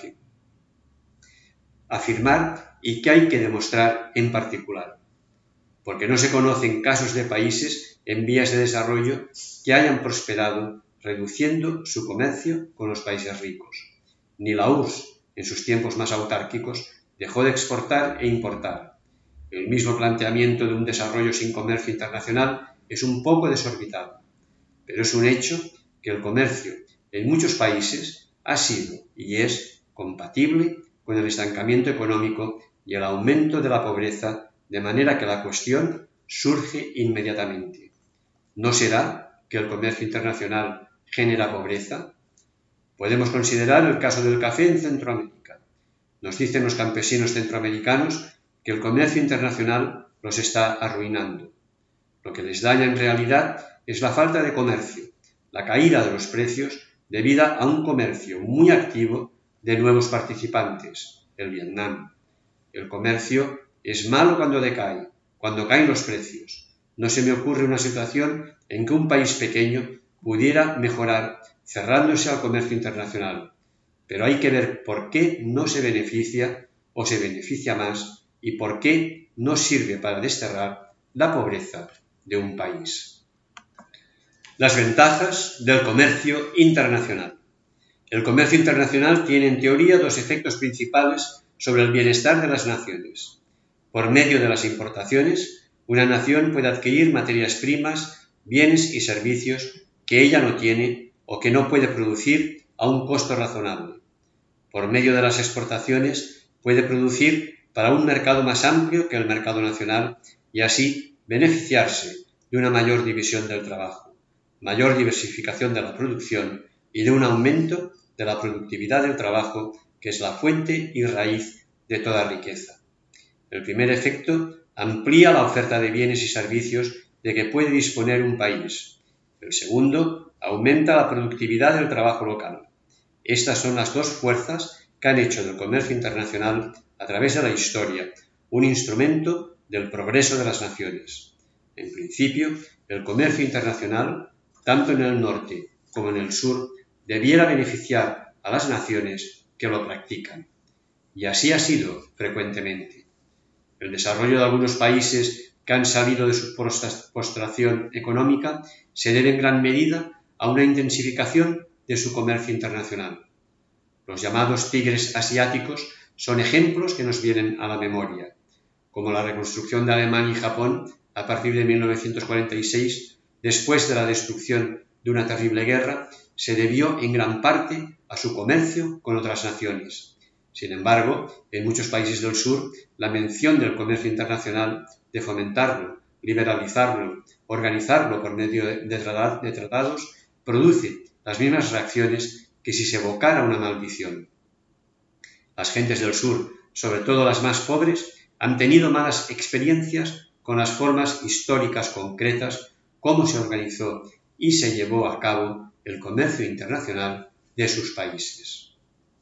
afirmar y que hay que demostrar en particular, porque no se conocen casos de países en vías de desarrollo que hayan prosperado reduciendo su comercio con los países ricos. Ni la U R S S, en sus tiempos más autárquicos, dejó de exportar e importar. El mismo planteamiento de un desarrollo sin comercio internacional es un poco desorbitado, pero es un hecho que el comercio en muchos países ha sido y es compatible con el estancamiento económico y el aumento de la pobreza, de manera que la cuestión surge inmediatamente. ¿No será que el comercio internacional genera pobreza? Podemos considerar el caso del café en Centroamérica. Nos dicen los campesinos centroamericanos que el comercio internacional los está arruinando. Lo que les daña en realidad es la falta de comercio, la caída de los precios debido a un comercio muy activo de nuevos participantes, el Vietnam. El comercio es malo cuando decae, cuando caen los precios. No se me ocurre una situación en que un país pequeño pudiera mejorar cerrándose al comercio internacional, pero hay que ver por qué no se beneficia o se beneficia más y por qué no sirve para desterrar la pobreza de un país. Las ventajas del comercio internacional. El comercio internacional tiene en teoría dos efectos principales sobre el bienestar de las naciones. Por medio de las importaciones, una nación puede adquirir materias primas, bienes y servicios que ella no tiene o que no puede producir a un costo razonable. Por medio de las exportaciones, puede producir para un mercado más amplio que el mercado nacional y así beneficiarse de una mayor división del trabajo, mayor diversificación de la producción y de un aumento de la productividad del trabajo, que es la fuente y raíz de toda riqueza. El primer efecto amplía la oferta de bienes y servicios de que puede disponer un país. El segundo aumenta la productividad del trabajo local. Estas son las dos fuerzas que han hecho del comercio internacional, a través de la historia, un instrumento del progreso de las naciones. En principio, el comercio internacional, tanto en el norte como en el sur, debiera beneficiar a las naciones que lo practican. Y así ha sido frecuentemente. El desarrollo de algunos países que han salido de su postración económica se debe en gran medida a una intensificación de su comercio internacional. Los llamados tigres asiáticos son ejemplos que nos vienen a la memoria, como la reconstrucción de Alemania y Japón a partir de mil novecientos cuarenta y seis, después de la destrucción de una terrible guerra, se debió en gran parte a su comercio con otras naciones. Sin embargo, en muchos países del sur, la mención del comercio internacional, de fomentarlo, liberalizarlo, organizarlo por medio de tratados, produce las mismas reacciones que si se evocara una maldición. Las gentes del sur, sobre todo las más pobres, han tenido malas experiencias con las formas históricas concretas, cómo se organizó y se llevó a cabo el comercio internacional de sus países.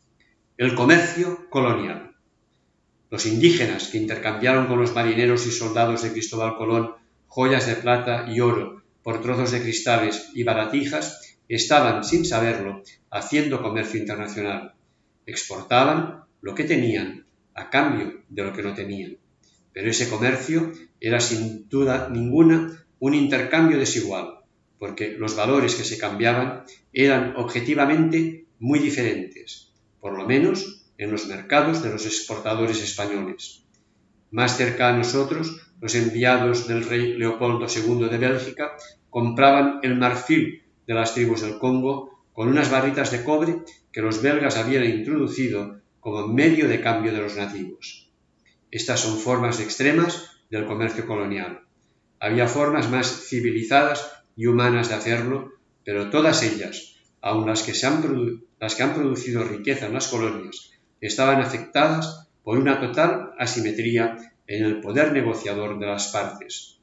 El comercio colonial. Los indígenas que intercambiaron con los marineros y soldados de Cristóbal Colón joyas de plata y oro por trozos de cristales y baratijas estaban, sin saberlo, haciendo comercio internacional. Exportaban lo que tenían a cambio de lo que no tenían. Pero ese comercio era sin duda ninguna un intercambio desigual, porque los valores que se cambiaban eran objetivamente muy diferentes, por lo menos en los mercados de los exportadores españoles. Más cerca a nosotros, los enviados del rey Leopoldo segundo de Bélgica compraban el marfil de las tribus del Congo con unas barritas de cobre que los belgas habían introducido como medio de cambio de los nativos. Estas son formas extremas del comercio colonial. Había formas más civilizadas y humanas de hacerlo, pero todas ellas, aun las que, se han, las que han producido riqueza en las colonias, estaban afectadas por una total asimetría en el poder negociador de las partes.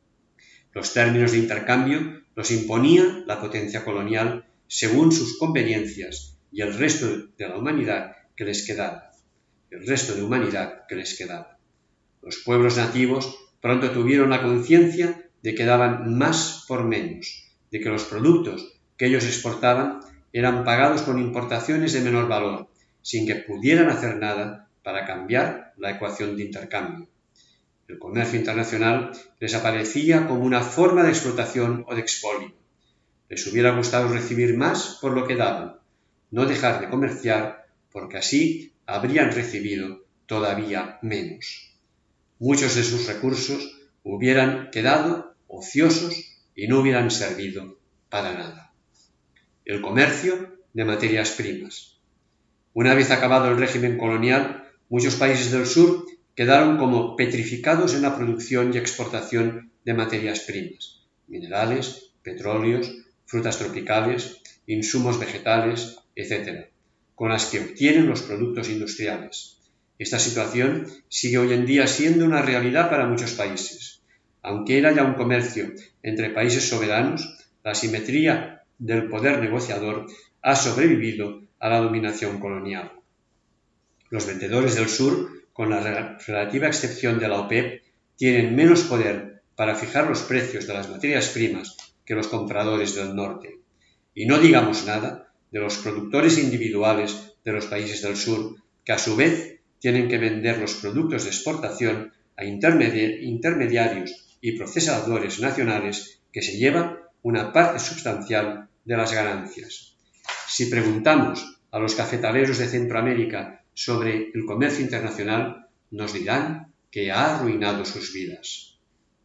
Los términos de intercambio los imponía la potencia colonial según sus conveniencias y el resto de la humanidad que les quedaba. El resto de humanidad que les quedaba. Los pueblos nativos pronto tuvieron la conciencia de que daban más por menos, de que los productos que ellos exportaban eran pagados con importaciones de menor valor, sin que pudieran hacer nada para cambiar la ecuación de intercambio. El comercio internacional les aparecía como una forma de explotación o de expolio. Les hubiera gustado recibir más por lo que daban, no dejar de comerciar, porque así habrían recibido todavía menos. Muchos de sus recursos hubieran quedado ociosos y no hubieran servido para nada. El comercio de materias primas. Una vez acabado el régimen colonial, muchos países del sur quedaron como petrificados en la producción y exportación de materias primas, minerales, petróleos, frutas tropicales, insumos vegetales, etcétera, con las que obtienen los productos industriales. Esta situación sigue hoy en día siendo una realidad para muchos países. Aunque era ya un comercio entre países soberanos, la asimetría del poder negociador ha sobrevivido a la dominación colonial. Los vendedores del sur, con la relativa excepción de la OPEP, tienen menos poder para fijar los precios de las materias primas que los compradores del norte. Y no digamos nada de los productores individuales de los países del sur, que a su vez tienen que vender los productos de exportación a intermedi- intermediarios y procesadores nacionales que se llevan una parte sustancial de las ganancias. Si preguntamos a los cafetaleros de Centroamérica sobre el comercio internacional, nos dirán que ha arruinado sus vidas.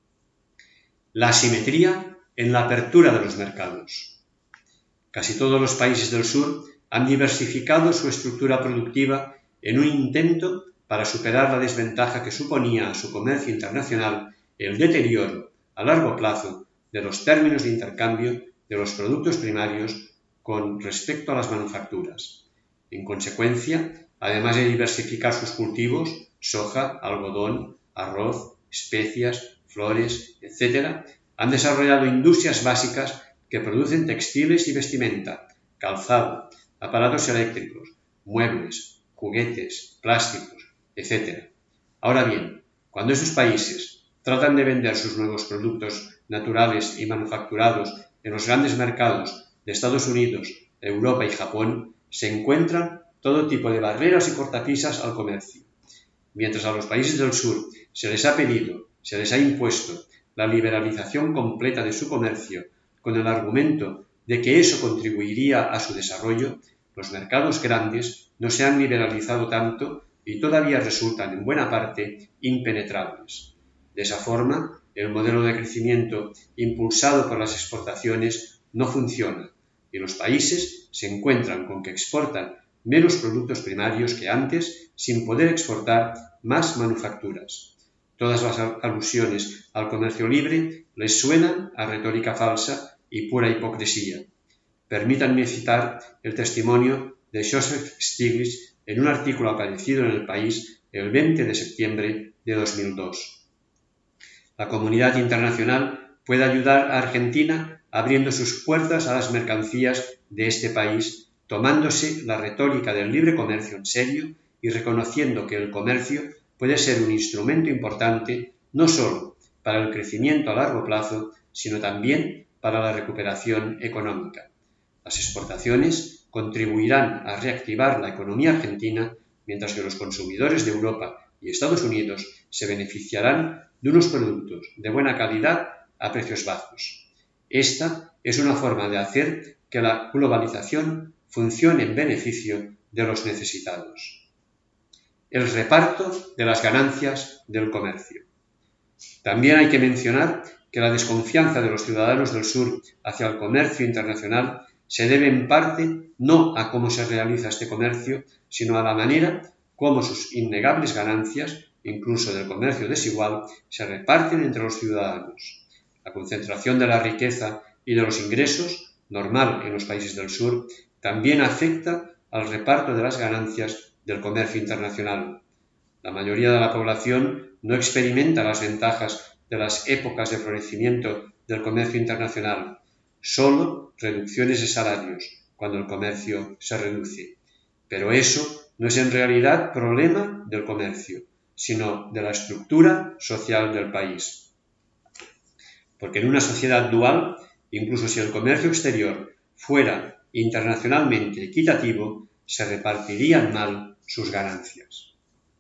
La asimetría en la apertura de los mercados. Casi todos los países del sur han diversificado su estructura productiva en un intento para superar la desventaja que suponía a su comercio internacional el deterioro a largo plazo de los términos de intercambio de los productos primarios con respecto a las manufacturas. En consecuencia, además de diversificar sus cultivos, soja, algodón, arroz, especias, flores, etcétera, han desarrollado industrias básicas que producen textiles y vestimenta, calzado, aparatos eléctricos, muebles, juguetes, plásticos, etcétera. Ahora bien, cuando esos países tratan de vender sus nuevos productos naturales y manufacturados en los grandes mercados de Estados Unidos, Europa y Japón, se encuentran todo tipo de barreras y cortapisas al comercio. Mientras a los países del sur se les ha pedido, se les ha impuesto la liberalización completa de su comercio con el argumento de que eso contribuiría a su desarrollo, los mercados grandes no se han liberalizado tanto y todavía resultan en buena parte impenetrables. De esa forma, el modelo de crecimiento impulsado por las exportaciones no funciona y los países se encuentran con que exportan menos productos primarios que antes sin poder exportar más manufacturas. Todas las alusiones al comercio libre les suenan a retórica falsa y pura hipocresía. Permítanme citar el testimonio de Joseph Stiglitz en un artículo aparecido en El País el veinte de septiembre de dos mil dos. La comunidad internacional puede ayudar a Argentina abriendo sus puertas a las mercancías de este país, tomándose la retórica del libre comercio en serio y reconociendo que el comercio puede ser un instrumento importante no solo para el crecimiento a largo plazo, sino también para la recuperación económica. Las exportaciones contribuirán a reactivar la economía argentina, mientras que los consumidores de Europa y Estados Unidos se beneficiarán de unos productos de buena calidad a precios bajos. Esta es una forma de hacer que la globalización funcione en beneficio de los necesitados. El reparto de las ganancias del comercio. También hay que mencionar que la desconfianza de los ciudadanos del sur hacia el comercio internacional se debe en parte no a cómo se realiza este comercio, sino a la manera como sus innegables ganancias, incluso del comercio desigual, se reparten entre los ciudadanos. La concentración de la riqueza y de los ingresos, normal en los países del sur, también afecta al reparto de las ganancias del comercio internacional. La mayoría de la población no experimenta las ventajas de las épocas de florecimiento del comercio internacional, solo reducciones de salarios cuando el comercio se reduce. Pero eso no es en realidad problema del comercio, sino de la estructura social del país. Porque en una sociedad dual, incluso si el comercio exterior fuera internacionalmente equitativo, se repartirían mal sus ganancias.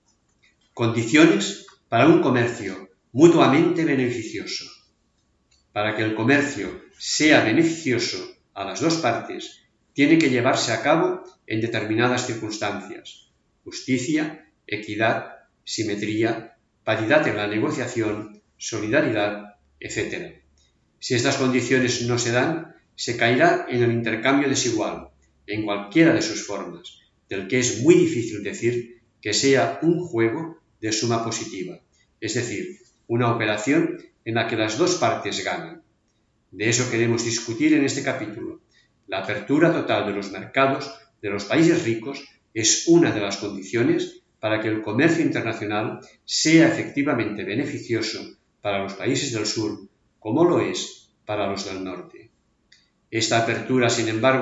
Condiciones para un comercio mutuamente beneficioso. Para que el comercio sea beneficioso a las dos partes, tiene que llevarse a cabo en determinadas circunstancias: justicia, equidad, simetría, paridad en la negociación, solidaridad, etcétera. Si estas condiciones no se dan, se caerá en el intercambio desigual, en cualquiera de sus formas, del que es muy difícil decir que sea un juego de suma positiva, es decir, una operación en la que las dos partes ganan. De eso queremos discutir en este capítulo. La apertura total de los mercados de los países ricos es una de las condiciones para que el comercio internacional sea efectivamente beneficioso para los países del sur, como lo es para los del norte. Esta apertura, sin embargo,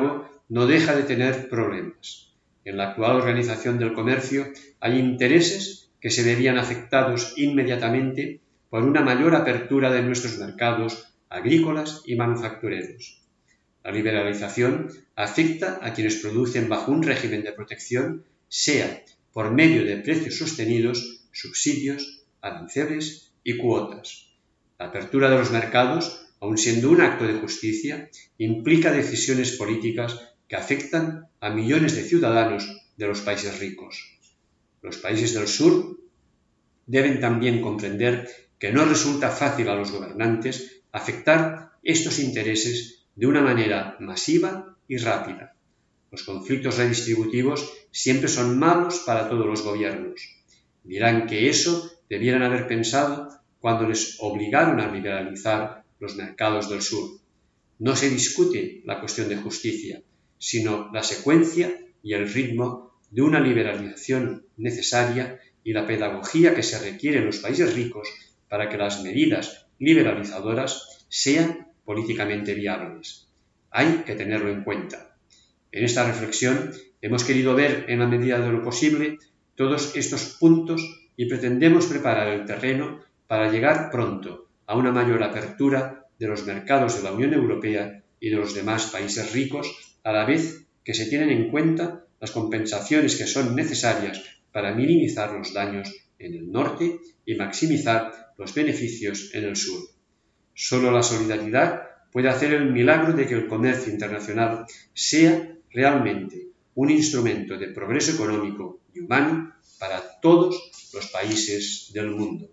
no deja de tener problemas. En la actual organización del comercio hay intereses que se verían afectados inmediatamente por una mayor apertura de nuestros mercados agrícolas y manufactureros. La liberalización afecta a quienes producen bajo un régimen de protección, sea por medio de precios sostenidos, subsidios, aranceles y cuotas. La apertura de los mercados, aun siendo un acto de justicia, implica decisiones políticas que afectan a millones de ciudadanos de los países ricos. Los países del sur deben también comprender que no resulta fácil a los gobernantes afectar estos intereses de una manera masiva y rápida. Los conflictos redistributivos siempre son malos para todos los gobiernos. Dirán que eso debieran haber pensado cuando les obligaron a liberalizar los mercados del sur. No se discute la cuestión de justicia, sino la secuencia y el ritmo de una liberalización necesaria y la pedagogía que se requiere en los países ricos para que las medidas liberalizadoras sean políticamente viables. Hay que tenerlo en cuenta. En esta reflexión hemos querido ver en la medida de lo posible todos estos puntos y pretendemos preparar el terreno para llegar pronto a una mayor apertura de los mercados de la Unión Europea y de los demás países ricos, a la vez que se tienen en cuenta las compensaciones que son necesarias para minimizar los daños en el norte y maximizar los beneficios en el sur. Solo la solidaridad puede hacer el milagro de que el comercio internacional sea realmente un instrumento de progreso económico y humano para todos los países del mundo.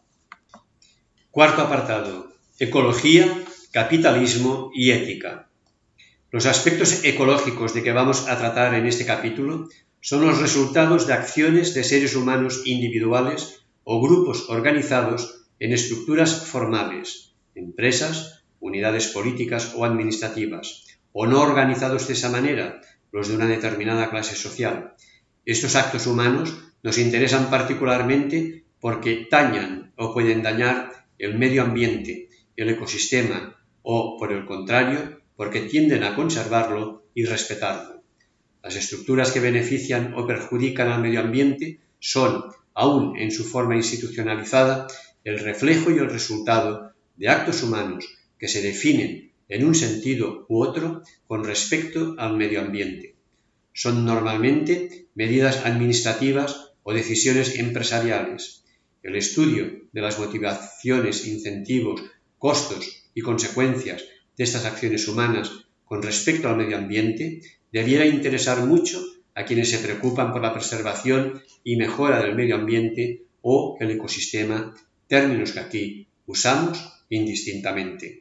Cuarto apartado: ecología, capitalismo y ética. Los aspectos ecológicos de que vamos a tratar en este capítulo son los resultados de acciones de seres humanos individuales o grupos organizados en estructuras formales, empresas, unidades políticas o administrativas, o no organizados de esa manera, los de una determinada clase social. Estos actos humanos nos interesan particularmente porque dañan o pueden dañar el medio ambiente, el ecosistema, o, por el contrario, porque tienden a conservarlo y respetarlo. Las estructuras que benefician o perjudican al medio ambiente son, aún en su forma institucionalizada, el reflejo y el resultado de actos humanos que se definen en un sentido u otro con respecto al medio ambiente. Son normalmente medidas administrativas o decisiones empresariales. El estudio de las motivaciones, incentivos, costos y consecuencias de estas acciones humanas con respecto al medio ambiente debiera interesar mucho a quienes se preocupan por la preservación y mejora del medio ambiente o el ecosistema, términos que aquí usamos indistintamente.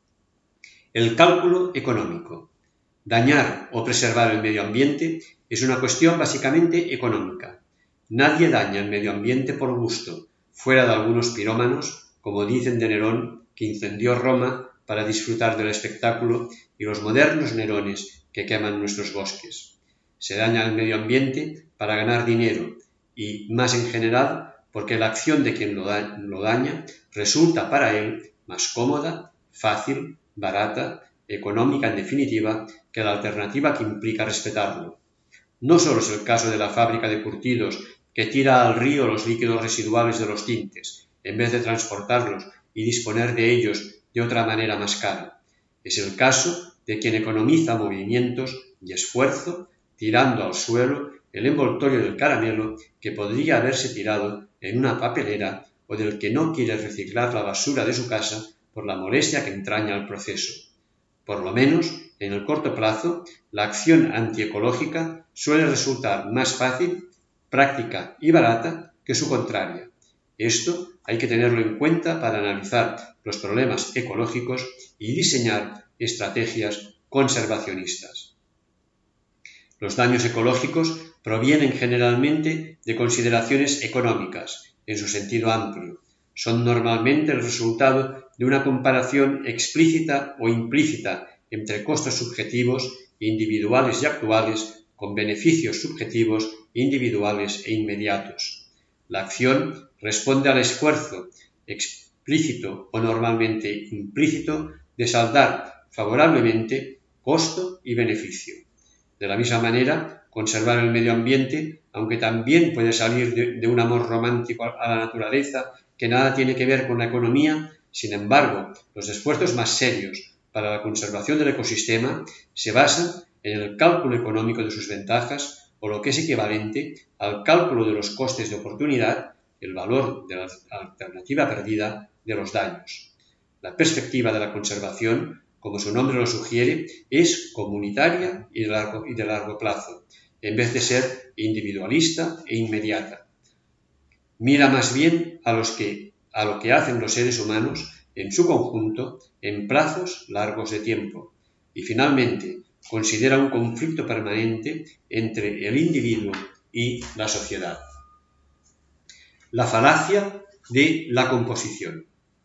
El cálculo económico. Dañar o preservar el medio ambiente es una cuestión básicamente económica. Nadie daña el medio ambiente por gusto, fuera de algunos pirómanos, como dicen de Nerón, que incendió Roma para disfrutar del espectáculo, y los modernos Nerones que queman nuestros bosques. Se daña el medio ambiente para ganar dinero y, más en general, porque la acción de quien lo, da- lo daña resulta para él más cómoda, fácil, barata, económica en definitiva, que la alternativa que implica respetarlo. No solo es el caso de la fábrica de curtidos que tira al río los líquidos residuales de los tintes, en vez de transportarlos y disponer de ellos de otra manera más cara. Es el caso de quien economiza movimientos y esfuerzo tirando al suelo el envoltorio del caramelo que podría haberse tirado en una papelera o del que no quiere reciclar la basura de su casa por la molestia que entraña el proceso. Por lo menos, en el corto plazo, la acción antiecológica suele resultar más fácil, práctica y barata que su contraria. Esto hay que tenerlo en cuenta para analizar los problemas ecológicos y diseñar estrategias conservacionistas. Los daños ecológicos provienen generalmente de consideraciones económicas, en su sentido amplio. Son normalmente el resultado de una comparación explícita o implícita entre costos subjetivos, individuales y actuales, con beneficios subjetivos, individuales e inmediatos. La acción responde al esfuerzo explícito o normalmente implícito de saldar favorablemente costo y beneficio. De la misma manera, conservar el medio ambiente, aunque también puede salir de, de un amor romántico a la naturaleza, que nada tiene que ver con la economía, sin embargo, los esfuerzos más serios para la conservación del ecosistema se basan en el cálculo económico de sus ventajas o lo que es equivalente al cálculo de los costes de oportunidad, el valor de la alternativa perdida de los daños. La perspectiva de la conservación, como su nombre lo sugiere, es comunitaria y de largo, y de largo plazo, en vez de ser individualista e inmediata. Mira más bien a, los que, a lo que hacen los seres humanos en su conjunto en plazos largos de tiempo y finalmente considera un conflicto permanente entre el individuo y la sociedad. La falacia de la composición.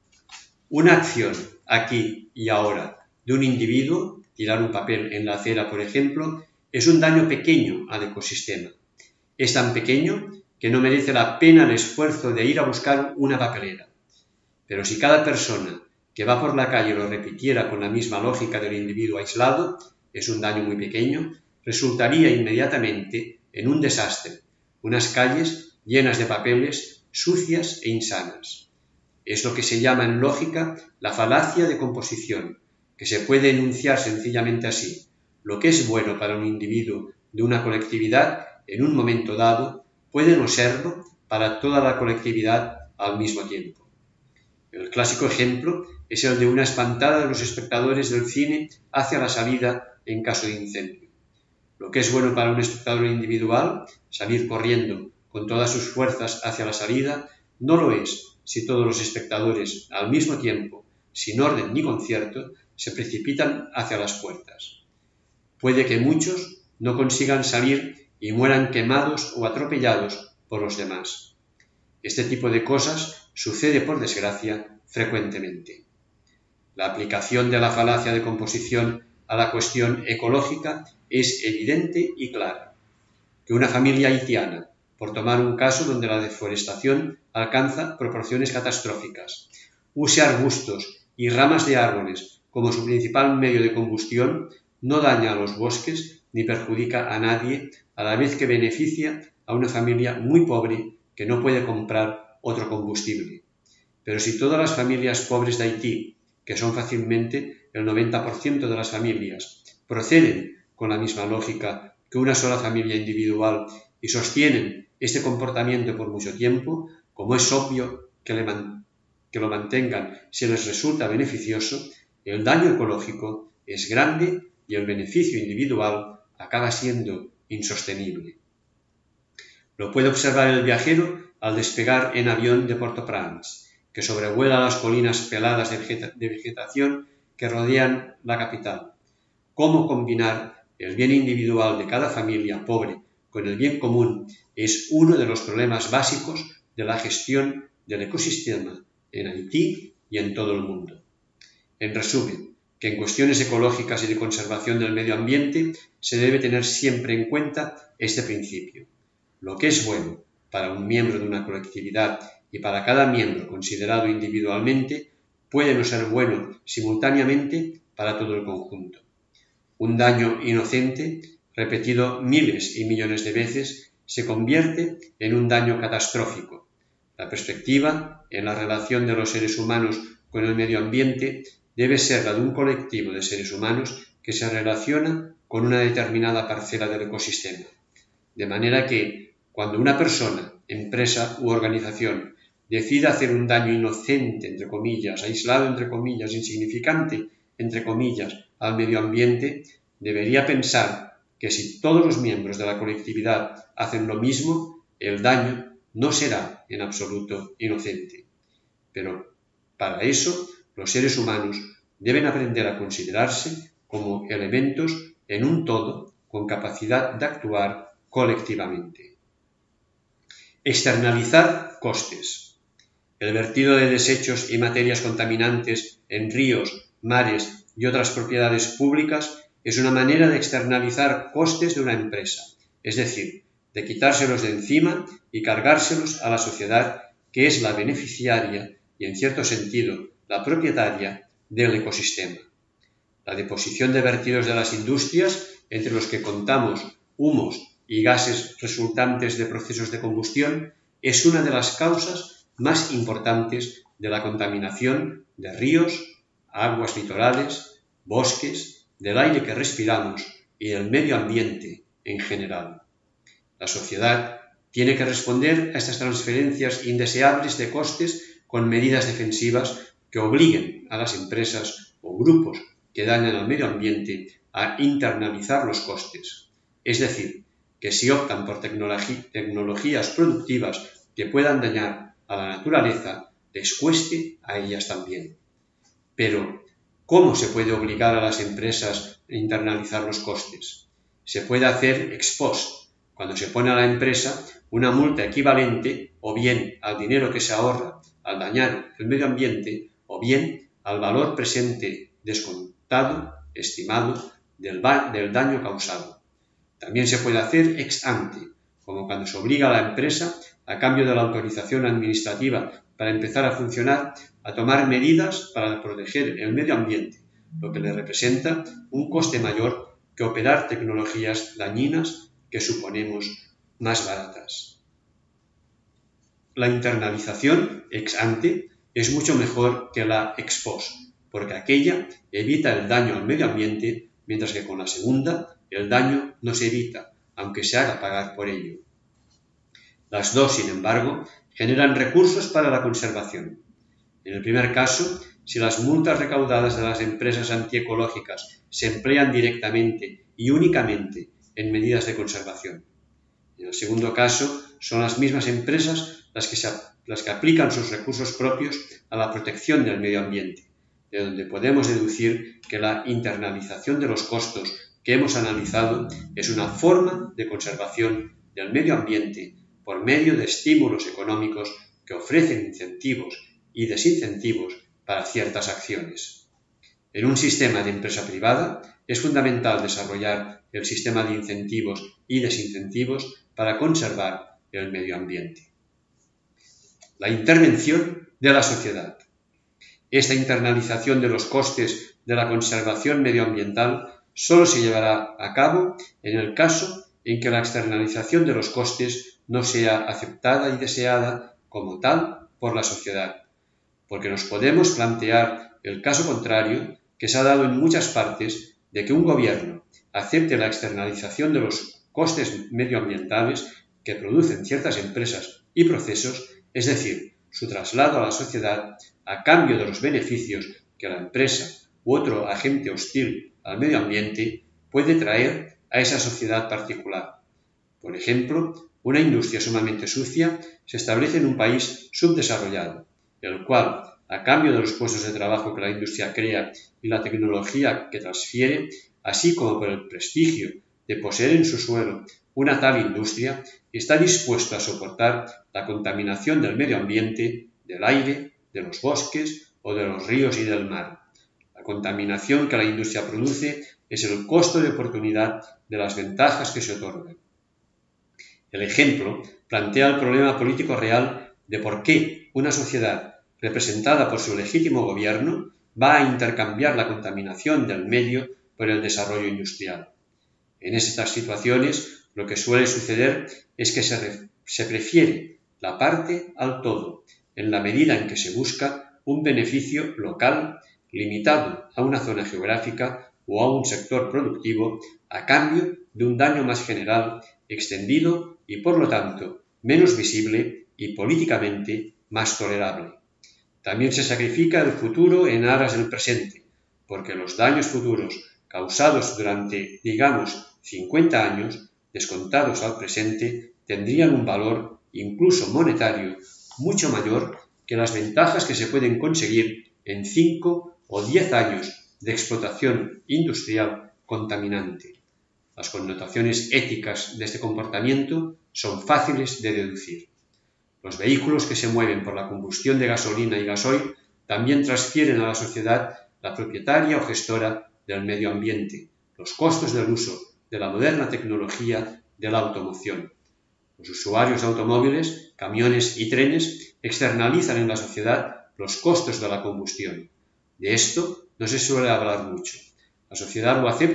Una acción aquí y ahora de un individuo, tirar un papel en la acera por ejemplo, es un daño pequeño al ecosistema. Es tan pequeño que no merece la pena el esfuerzo de ir a buscar una papelera. Pero si cada persona que va por la calle lo repitiera con la misma lógica del individuo aislado, es un daño muy pequeño, resultaría inmediatamente en un desastre, unas calles llenas de papeles sucias e insanas. Es lo que se llama en lógica la falacia de composición, que se puede enunciar sencillamente así: lo que es bueno para un individuo de una colectividad en un momento dado puede no serlo para toda la colectividad al mismo tiempo. El clásico ejemplo es el de una espantada de los espectadores del cine hacia la salida en caso de incendio. Lo que es bueno para un espectador individual, salir corriendo con todas sus fuerzas hacia la salida, no lo es si todos los espectadores al mismo tiempo, sin orden ni concierto, se precipitan hacia las puertas. Puede que muchos no consigan salir y mueran quemados o atropellados por los demás. Este tipo de cosas sucede, por desgracia, frecuentemente. La aplicación de la falacia de composición a la cuestión ecológica es evidente y clara. Que una familia haitiana, por tomar un caso donde la deforestación alcanza proporciones catastróficas, use arbustos y ramas de árboles como su principal medio de combustión, no daña a los bosques ni perjudica a nadie, a la vez que beneficia a una familia muy pobre que no puede comprar otro combustible. Pero si todas las familias pobres de Haití, que son fácilmente el noventa por ciento de las familias, proceden con la misma lógica que una sola familia individual y sostienen este comportamiento por mucho tiempo, como es obvio que, le man- que lo mantengan si les resulta beneficioso, el daño ecológico es grande y el beneficio individual acaba siendo insostenible. Lo puede observar el viajero al despegar en avión de Port-au-Prince, que sobrevuela las colinas peladas de, vegeta- de vegetación que rodean la capital. Cómo combinar el bien individual de cada familia pobre con el bien común es uno de los problemas básicos de la gestión del ecosistema en Haití y en todo el mundo. En resumen, que en cuestiones ecológicas y de conservación del medio ambiente se debe tener siempre en cuenta este principio. Lo que es bueno para un miembro de una colectividad y para cada miembro considerado individualmente puede no ser bueno simultáneamente para todo el conjunto. Un daño inocente, repetido miles y millones de veces, se convierte en un daño catastrófico. La perspectiva en la relación de los seres humanos con el medio ambiente debe ser la de un colectivo de seres humanos que se relaciona con una determinada parcela del ecosistema. De manera que, cuando una persona, empresa u organización decida hacer un daño inocente, entre comillas, aislado, entre comillas, insignificante, entre comillas, al medio ambiente, debería pensar que si todos los miembros de la colectividad hacen lo mismo, el daño no será en absoluto inocente. Pero para eso, los seres humanos deben aprender a considerarse como elementos en un todo con capacidad de actuar colectivamente. Externalizar costes. El vertido de desechos y materias contaminantes en ríos, mares y otras propiedades públicas es una manera de externalizar costes de una empresa, es decir, de quitárselos de encima y cargárselos a la sociedad, que es la beneficiaria y, en cierto sentido, la propietaria del ecosistema. La deposición de vertidos de las industrias entre los que contamos humos y gases resultantes de procesos de combustión, es una de las causas más importantes de la contaminación de ríos, aguas litorales, bosques, del aire que respiramos y del medio ambiente en general. La sociedad tiene que responder a estas transferencias indeseables de costes con medidas defensivas que obliguen a las empresas o grupos que dañan al medio ambiente a internalizar los costes, es decir, que si optan por tecnologías productivas que puedan dañar a la naturaleza, les cueste a ellas también. Pero, ¿cómo se puede obligar a las empresas a internalizar los costes? Se puede hacer ex post, cuando se pone a la empresa una multa equivalente o bien al dinero que se ahorra al dañar el medio ambiente o bien al valor presente descontado, estimado, del, del daño causado. También se puede hacer ex ante, como cuando se obliga a la empresa, a cambio de la autorización administrativa para empezar a funcionar, a tomar medidas para proteger el medio ambiente, lo que le representa un coste mayor que operar tecnologías dañinas que suponemos más baratas. La internalización ex ante es mucho mejor que la ex post, porque aquella evita el daño al medio ambiente, mientras que con la segunda el daño no se evita, aunque se haga pagar por ello. Las dos, sin embargo, generan recursos para la conservación. En el primer caso, si las multas recaudadas de las empresas antiecológicas se emplean directamente y únicamente en medidas de conservación. En el segundo caso, son las mismas empresas las que, se, las que aplican sus recursos propios a la protección del medio ambiente, de donde podemos deducir que la internalización de los costos que hemos analizado es una forma de conservación del medio ambiente por medio de estímulos económicos que ofrecen incentivos y desincentivos para ciertas acciones. En un sistema de empresa privada es fundamental desarrollar el sistema de incentivos y desincentivos para conservar el medio ambiente. La intervención de la sociedad. Esta internalización de los costes de la conservación medioambiental solo se llevará a cabo en el caso en que la externalización de los costes no sea aceptada y deseada como tal por la sociedad, porque nos podemos plantear el caso contrario que se ha dado en muchas partes de que un gobierno acepte la externalización de los costes medioambientales que producen ciertas empresas y procesos, es decir, su traslado a la sociedad a cambio de los beneficios que la empresa u otro agente hostil al medio ambiente puede traer a esa sociedad particular. Por ejemplo, una industria sumamente sucia se establece en un país subdesarrollado, el cual, a cambio de los puestos de trabajo que la industria crea y la tecnología que transfiere, así como por el prestigio de poseer en su suelo una tal industria, está dispuesto a soportar la contaminación del medio ambiente, del aire, de los bosques o de los ríos y del mar. La contaminación que la industria produce es el costo de oportunidad de las ventajas que se otorgan. El ejemplo plantea el problema político real de por qué una sociedad representada por su legítimo gobierno va a intercambiar la contaminación del medio por el desarrollo industrial. En estas situaciones, lo que suele suceder es que se, re, se prefiere la parte al todo, en la medida en que se busca un beneficio local limitado a una zona geográfica o a un sector productivo a cambio de un daño más general, extendido y, por lo tanto, menos visible y políticamente más tolerable. También se sacrifica el futuro en aras del presente, porque los daños futuros causados durante, digamos, cincuenta años, descontados al presente, tendrían un valor, incluso monetario, mucho mayor que las ventajas que se pueden conseguir en cinco o diez años de explotación industrial contaminante. Las connotaciones éticas de este comportamiento son fáciles de deducir. Los vehículos que se mueven por la combustión de gasolina y gasoil también transfieren a la sociedad la propietaria o gestora del medio ambiente, los costos del uso de la moderna tecnología de la automoción. Los usuarios de automóviles, camiones y trenes externalizan en la sociedad los costos de la combustión. De esto no se suele hablar mucho. La sociedad lo acepta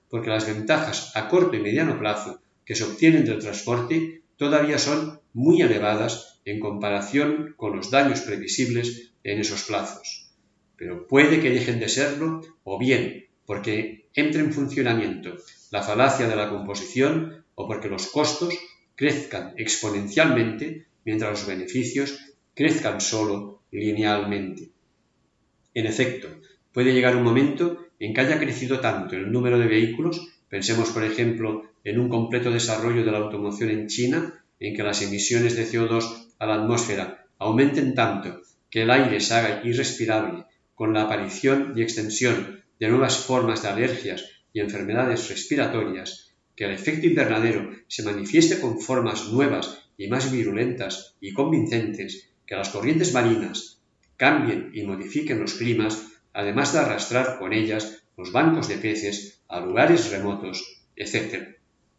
porque las ventajas a corto y mediano plazo que se obtienen del transporte todavía son muy elevadas en comparación con los daños previsibles en esos plazos. Pero puede que dejen de serlo, o bien porque entre en funcionamiento la falacia de la composición, o porque los costos crezcan exponencialmente mientras los beneficios crezcan solo linealmente. En efecto, puede llegar un momento en que haya crecido tanto el número de vehículos, pensemos por ejemplo en un completo desarrollo de la automoción en China, en que las emisiones de C O dos a la atmósfera aumenten tanto que el aire se haga irrespirable, con la aparición y extensión de nuevas formas de alergias y enfermedades respiratorias, que el efecto invernadero se manifieste con formas nuevas y más virulentas y convincentes, que las corrientes marinas cambien y modifiquen los climas, además de arrastrar con ellas los bancos de peces a lugares remotos, etcétera.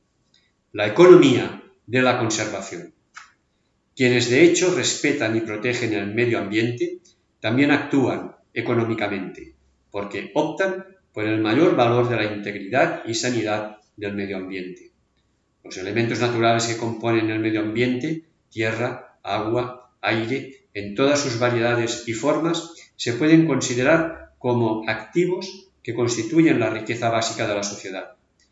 La economía de la conservación. Quienes de hecho respetan y protegen el medio ambiente también actúan económicamente, porque optan por el mayor valor de la integridad y sanidad del medio ambiente. Los elementos naturales que componen el medio ambiente, tierra, agua, aire, en todas sus variedades y formas, se pueden considerar como activos que constituyen la riqueza básica de la sociedad.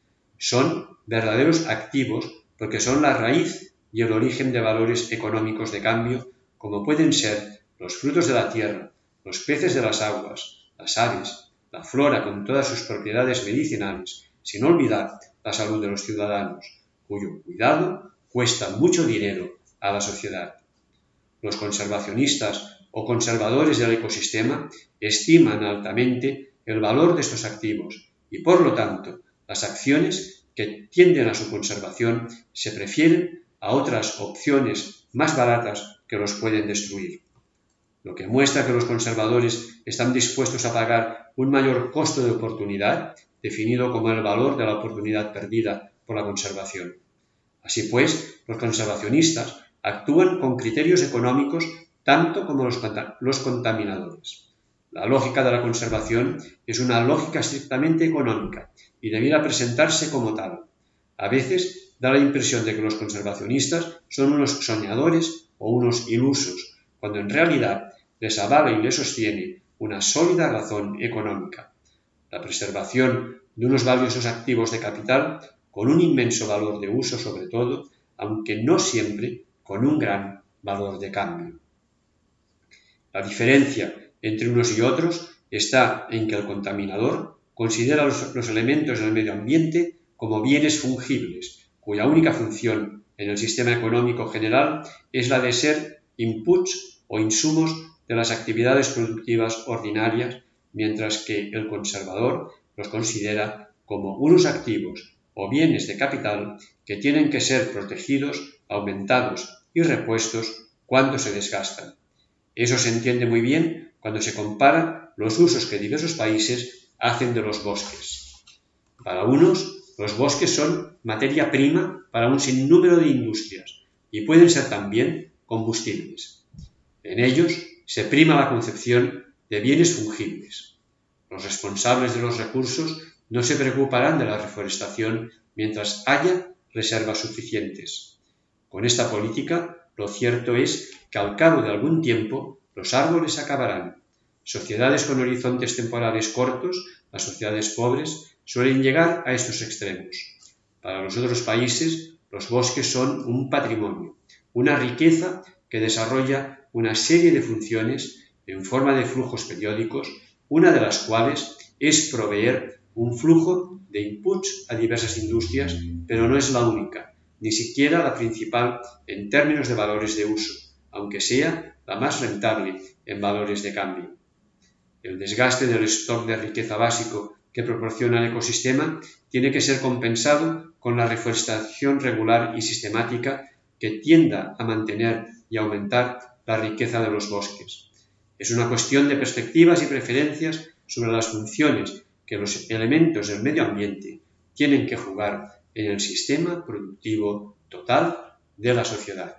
Son verdaderos activos porque son la raíz y el origen de valores económicos de cambio, como pueden ser los frutos de la tierra, los peces de las aguas, las aves, la flora con todas sus propiedades medicinales, sin olvidar la salud de los ciudadanos, cuyo cuidado cuesta mucho dinero a la sociedad. Los conservacionistas o conservadores del ecosistema estiman altamente el valor de estos activos y, por lo tanto, las acciones que tienden a su conservación se prefieren a otras opciones más baratas que los pueden destruir. Lo que muestra que los conservadores están dispuestos a pagar un mayor costo de oportunidad, definido como el valor de la oportunidad perdida por la conservación. Así pues, los conservacionistas actúan con criterios económicos tanto como los, los contaminadores. La lógica de la conservación es una lógica estrictamente económica y debiera presentarse como tal. A veces da la impresión de que los conservacionistas son unos soñadores o unos ilusos, cuando en realidad les avala y les sostiene una sólida razón económica. La preservación de unos valiosos activos de capital con un inmenso valor de uso sobre todo, aunque no siempre con un gran valor de cambio. La diferencia entre unos y otros está en que el contaminador considera los, los elementos del medio ambiente como bienes fungibles, cuya única función en el sistema económico general es la de ser inputs o insumos de las actividades productivas ordinarias, mientras que el conservador los considera como unos activos o bienes de capital que tienen que ser protegidos, aumentados y repuestos cuando se desgastan. Eso se entiende muy bien cuando se compara los usos que diversos países hacen de los bosques. Para unos, los bosques son materia prima para un sinnúmero de industrias y pueden ser también combustibles. En ellos se prima la concepción de bienes fungibles. Los responsables de los recursos no se preocuparán de la reforestación mientras haya reservas suficientes. Con esta política, lo cierto es que al cabo de algún tiempo los árboles acabarán. Sociedades con horizontes temporales cortos, las sociedades pobres, suelen llegar a estos extremos. Para los otros países, los bosques son un patrimonio, una riqueza que desarrolla una serie de funciones en forma de flujos periódicos, una de las cuales es proveer un flujo de inputs a diversas industrias, pero no es la única, ni siquiera la principal en términos de valores de uso, aunque sea la más rentable en valores de cambio. El desgaste del stock de riqueza básico que proporciona el ecosistema tiene que ser compensado con la reforestación regular y sistemática que tienda a mantener y aumentar la riqueza de los bosques. Es una cuestión de perspectivas y preferencias sobre las funciones que los elementos del medio ambiente tienen que jugar en el sistema productivo total de la sociedad.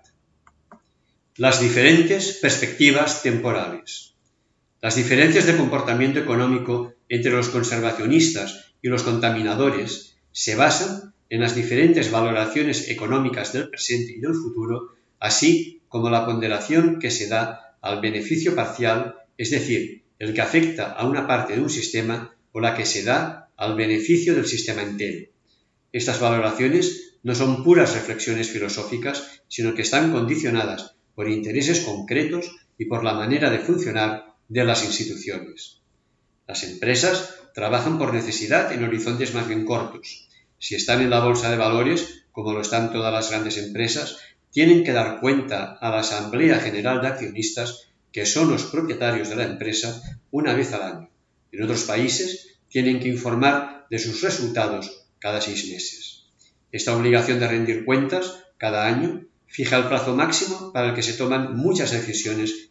Las diferentes perspectivas temporales. Las diferencias de comportamiento económico entre los conservacionistas y los contaminadores se basan en las diferentes valoraciones económicas del presente y del futuro, así como la ponderación que se da al beneficio parcial, es decir, el que afecta a una parte de un sistema, o la que se da al beneficio del sistema entero. Estas valoraciones no son puras reflexiones filosóficas, sino que están condicionadas por intereses concretos y por la manera de funcionar de las instituciones. Las empresas trabajan por necesidad en horizontes más bien cortos. Si están en la bolsa de valores, como lo están todas las grandes empresas, tienen que dar cuenta a la Asamblea General de Accionistas, que son los propietarios de la empresa, una vez al año. En otros países tienen que informar de sus resultados cada seis meses. Esta obligación de rendir cuentas cada año fija el plazo máximo para el que se toman muchas decisiones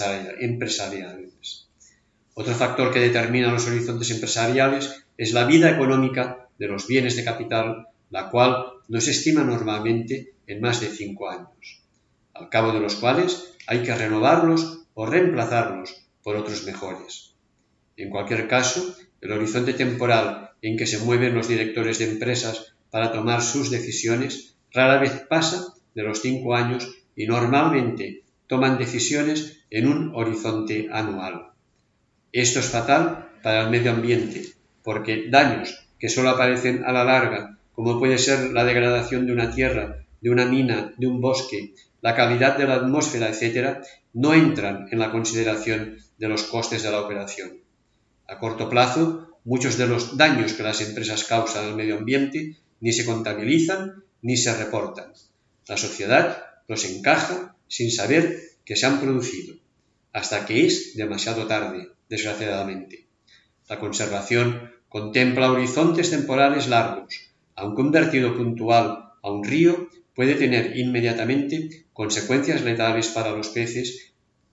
empresariales. Otro factor que determina los horizontes empresariales es la vida económica de los bienes de capital, la cual no se estima normalmente en más de cinco años, al cabo de los cuales hay que renovarlos o reemplazarlos por otros mejores. En cualquier caso, el horizonte temporal en que se mueven los directores de empresas para tomar sus decisiones rara vez pasa de los cinco años y normalmente toman decisiones en un horizonte anual. Esto es fatal para el medio ambiente, porque daños que solo aparecen a la larga, como puede ser la degradación de una tierra, de una mina, de un bosque, la calidad de la atmósfera, etcétera, no entran en la consideración de los costes de la operación. A corto plazo, muchos de los daños que las empresas causan al medio ambiente ni se contabilizan ni se reportan. La sociedad los encaja sin saber que se han producido, hasta que es demasiado tarde, desgraciadamente. La conservación contempla horizontes temporales largos, aunque un vertido puntual a un río puede tener inmediatamente consecuencias letales para los peces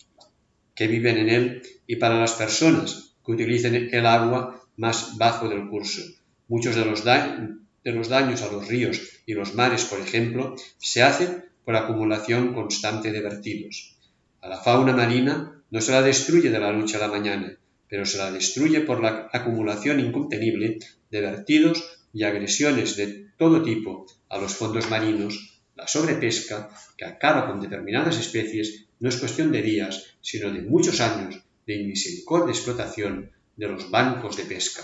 que viven en él y para las personas que utilicen el agua más bajo del curso. Muchos de los, da- de los daños a los ríos y los mares, por ejemplo, se hacen por acumulación constante de vertidos. A la fauna marina no se la destruye de la noche a la mañana, pero se la destruye por la acumulación incontenible de vertidos y agresiones de todo tipo a los fondos marinos. La sobrepesca, que acaba con determinadas especies, no es cuestión de días, sino de muchos años de inmisericordia explotación de los bancos de pesca.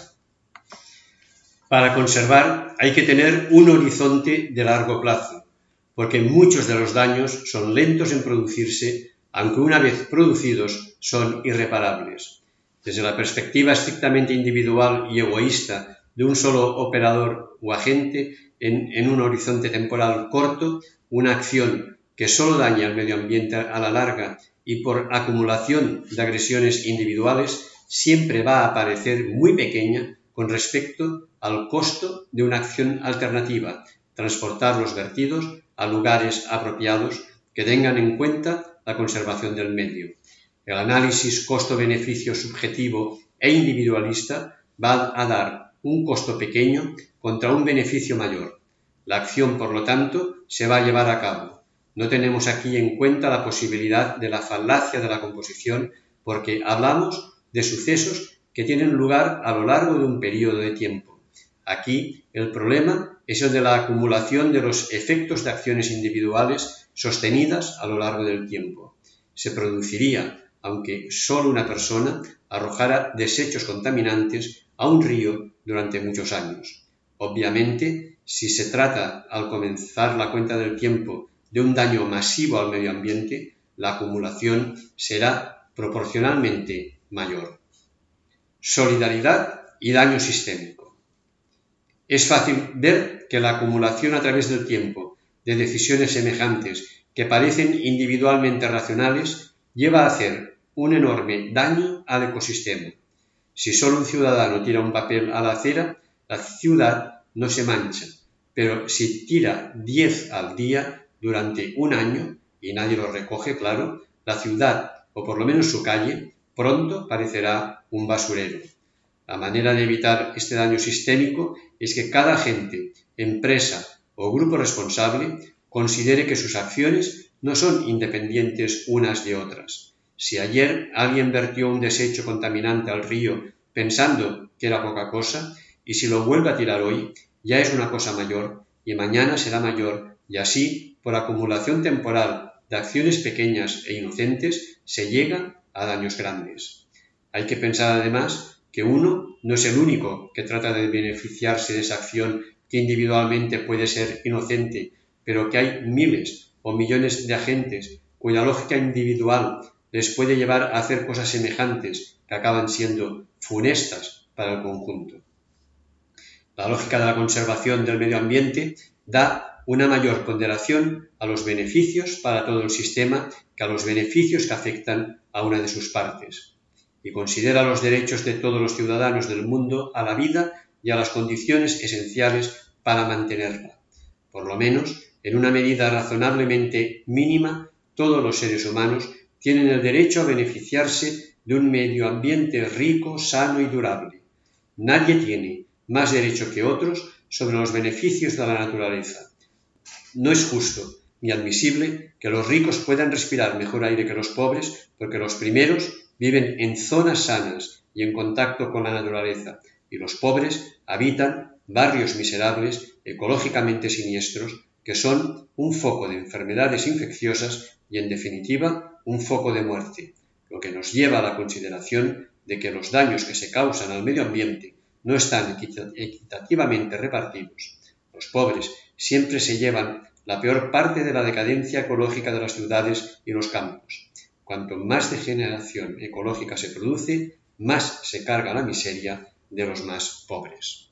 Para conservar hay que tener un horizonte de largo plazo, porque muchos de los daños son lentos en producirse, aunque una vez producidos son irreparables. Desde la perspectiva estrictamente individual y egoísta de un solo operador o agente, en, en un horizonte temporal corto, una acción que solo daña al medio ambiente a la larga y por acumulación de agresiones individuales, siempre va a parecer muy pequeña con respecto al costo de una acción alternativa, transportar los vertidos a lugares apropiados que tengan en cuenta la conservación del medio. El análisis costo-beneficio subjetivo e individualista va a dar un costo pequeño contra un beneficio mayor. La acción, por lo tanto, se va a llevar a cabo. No tenemos aquí en cuenta la posibilidad de la falacia de la composición porque hablamos de sucesos que tienen lugar a lo largo de un periodo de tiempo. Aquí el problema es el de la acumulación de los efectos de acciones individuales sostenidas a lo largo del tiempo. Se produciría, aunque solo una persona arrojara desechos contaminantes a un río durante muchos años. Obviamente, si se trata al comenzar la cuenta del tiempo de un daño masivo al medio ambiente, la acumulación será proporcionalmente mayor. Solidaridad y daño sistémico. Es fácil ver que la acumulación a través del tiempo de decisiones semejantes que parecen individualmente racionales lleva a hacer un enorme daño al ecosistema. Si solo un ciudadano tira un papel a la acera, la ciudad no se mancha, pero si tira diez al día durante un año, y nadie lo recoge, claro, la ciudad, o por lo menos su calle, pronto parecerá un basurero. La manera de evitar este daño sistémico es que cada agente, empresa o grupo responsable considere que sus acciones no son independientes unas de otras. Si ayer alguien vertió un desecho contaminante al río pensando que era poca cosa, y si lo vuelve a tirar hoy, ya es una cosa mayor, y mañana será mayor, y así, por acumulación temporal de acciones pequeñas e inocentes, se llega a daños grandes. Hay que pensar además que uno no es el único que trata de beneficiarse de esa acción que individualmente puede ser inocente, pero que hay miles o millones de agentes cuya lógica individual les puede llevar a hacer cosas semejantes que acaban siendo funestas para el conjunto. La lógica de la conservación del medio ambiente da una mayor ponderación a los beneficios para todo el sistema que a los beneficios que afectan a una de sus partes, y considera los derechos de todos los ciudadanos del mundo a la vida y a las condiciones esenciales para mantenerla. Por lo menos, en una medida razonablemente mínima, todos los seres humanos tienen el derecho a beneficiarse de un medio ambiente rico, sano y durable. Nadie tiene más derecho que otros sobre los beneficios de la naturaleza. No es justo ni admisible que los ricos puedan respirar mejor aire que los pobres, porque los primeros viven en zonas sanas y en contacto con la naturaleza, y los pobres habitan barrios miserables, ecológicamente siniestros, que son un foco de enfermedades infecciosas y, en definitiva, un foco de muerte, lo que nos lleva a la consideración de que los daños que se causan al medio ambiente no están equitativamente repartidos. Los pobres siempre se llevan la peor parte de la decadencia ecológica de las ciudades y los campos. Cuanto más degeneración ecológica se produce, más se carga la miseria de los más pobres.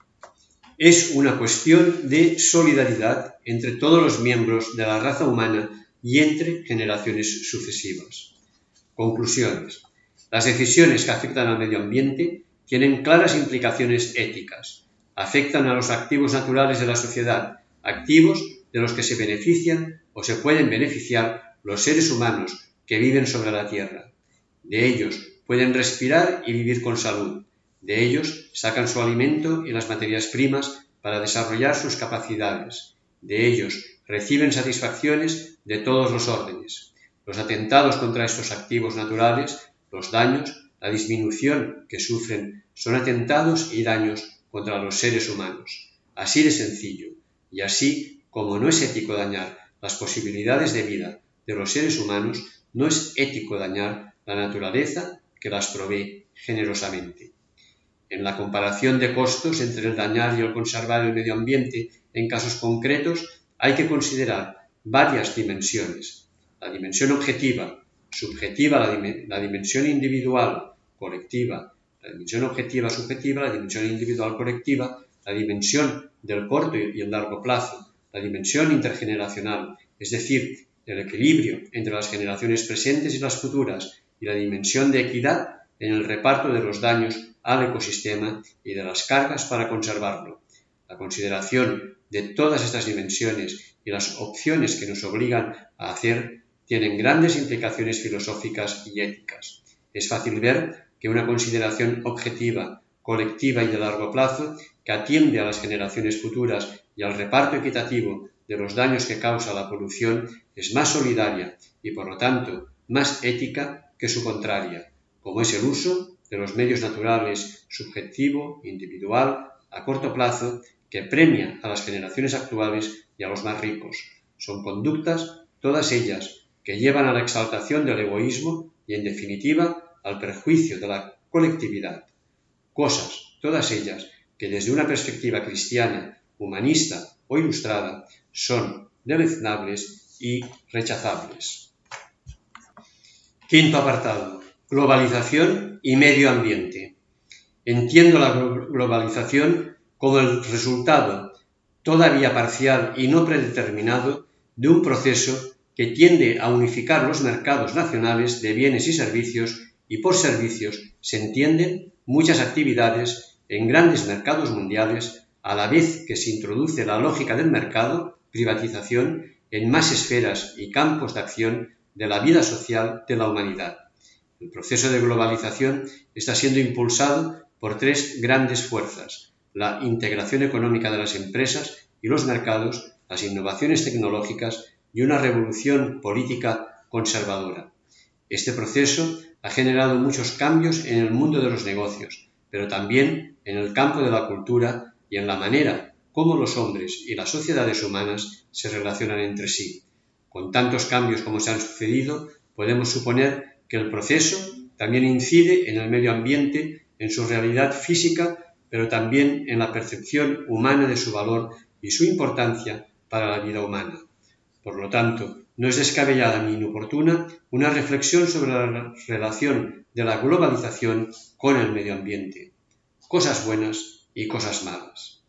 Es una cuestión de solidaridad entre todos los miembros de la raza humana y entre generaciones sucesivas. Conclusiones. Las decisiones que afectan al medio ambiente tienen claras implicaciones éticas. Afectan a los activos naturales de la sociedad, activos de los que se benefician o se pueden beneficiar los seres humanos que viven sobre la Tierra. De ellos pueden respirar y vivir con salud. De ellos sacan su alimento y las materias primas para desarrollar sus capacidades. De ellos reciben satisfacciones de todos los órdenes. Los atentados contra estos activos naturales, los daños, la disminución que sufren son atentados y daños contra los seres humanos. Así de sencillo, y así como no es ético dañar las posibilidades de vida de los seres humanos, no es ético dañar la naturaleza que las provee generosamente. En la comparación de costos entre el dañar y el conservar el medio ambiente en casos concretos hay que considerar varias dimensiones. La dimensión objetiva, subjetiva, la, dim- la dimensión individual, colectiva, la dimensión objetiva, subjetiva, la dimensión individual, colectiva, la dimensión del corto y el largo plazo, la dimensión intergeneracional, es decir, el equilibrio entre las generaciones presentes y las futuras, y la dimensión de equidad en el reparto de los daños al ecosistema y de las cargas para conservarlo. La consideración de todas estas dimensiones y las opciones que nos obligan a hacer tienen grandes implicaciones filosóficas y éticas. Es fácil ver que una consideración objetiva, colectiva y de largo plazo, que atiende a las generaciones futuras y al reparto equitativo de los daños que causa la polución, es más solidaria y, por lo tanto, más ética que su contraria, como es el uso de los medios naturales subjetivo, individual, a corto plazo, que premia a las generaciones actuales y a los más ricos. Son conductas, todas ellas, que llevan a la exaltación del egoísmo y, en definitiva, al perjuicio de la colectividad. Cosas, todas ellas, que desde una perspectiva cristiana, humanista o ilustrada, son deleznables y rechazables. Quinto apartado. Globalización y medio ambiente. Entiendo la globalización como el resultado, todavía parcial y no predeterminado, de un proceso que tiende a unificar los mercados nacionales de bienes y servicios, y por servicios se entienden muchas actividades en grandes mercados mundiales, a la vez que se introduce la lógica del mercado, privatización, en más esferas y campos de acción de la vida social de la humanidad. El proceso de globalización está siendo impulsado por tres grandes fuerzas: la integración económica de las empresas y los mercados, las innovaciones tecnológicas y una revolución política conservadora. Este proceso ha generado muchos cambios en el mundo de los negocios, pero también en el campo de la cultura y en la manera como los hombres y las sociedades humanas se relacionan entre sí. Con tantos cambios como se han sucedido, podemos suponer que el proceso también incide en el medio ambiente, en su realidad física, pero también en la percepción humana de su valor y su importancia para la vida humana. Por lo tanto, no es descabellada ni inoportuna una reflexión sobre la relación de la globalización con el medio ambiente, cosas buenas y cosas malas.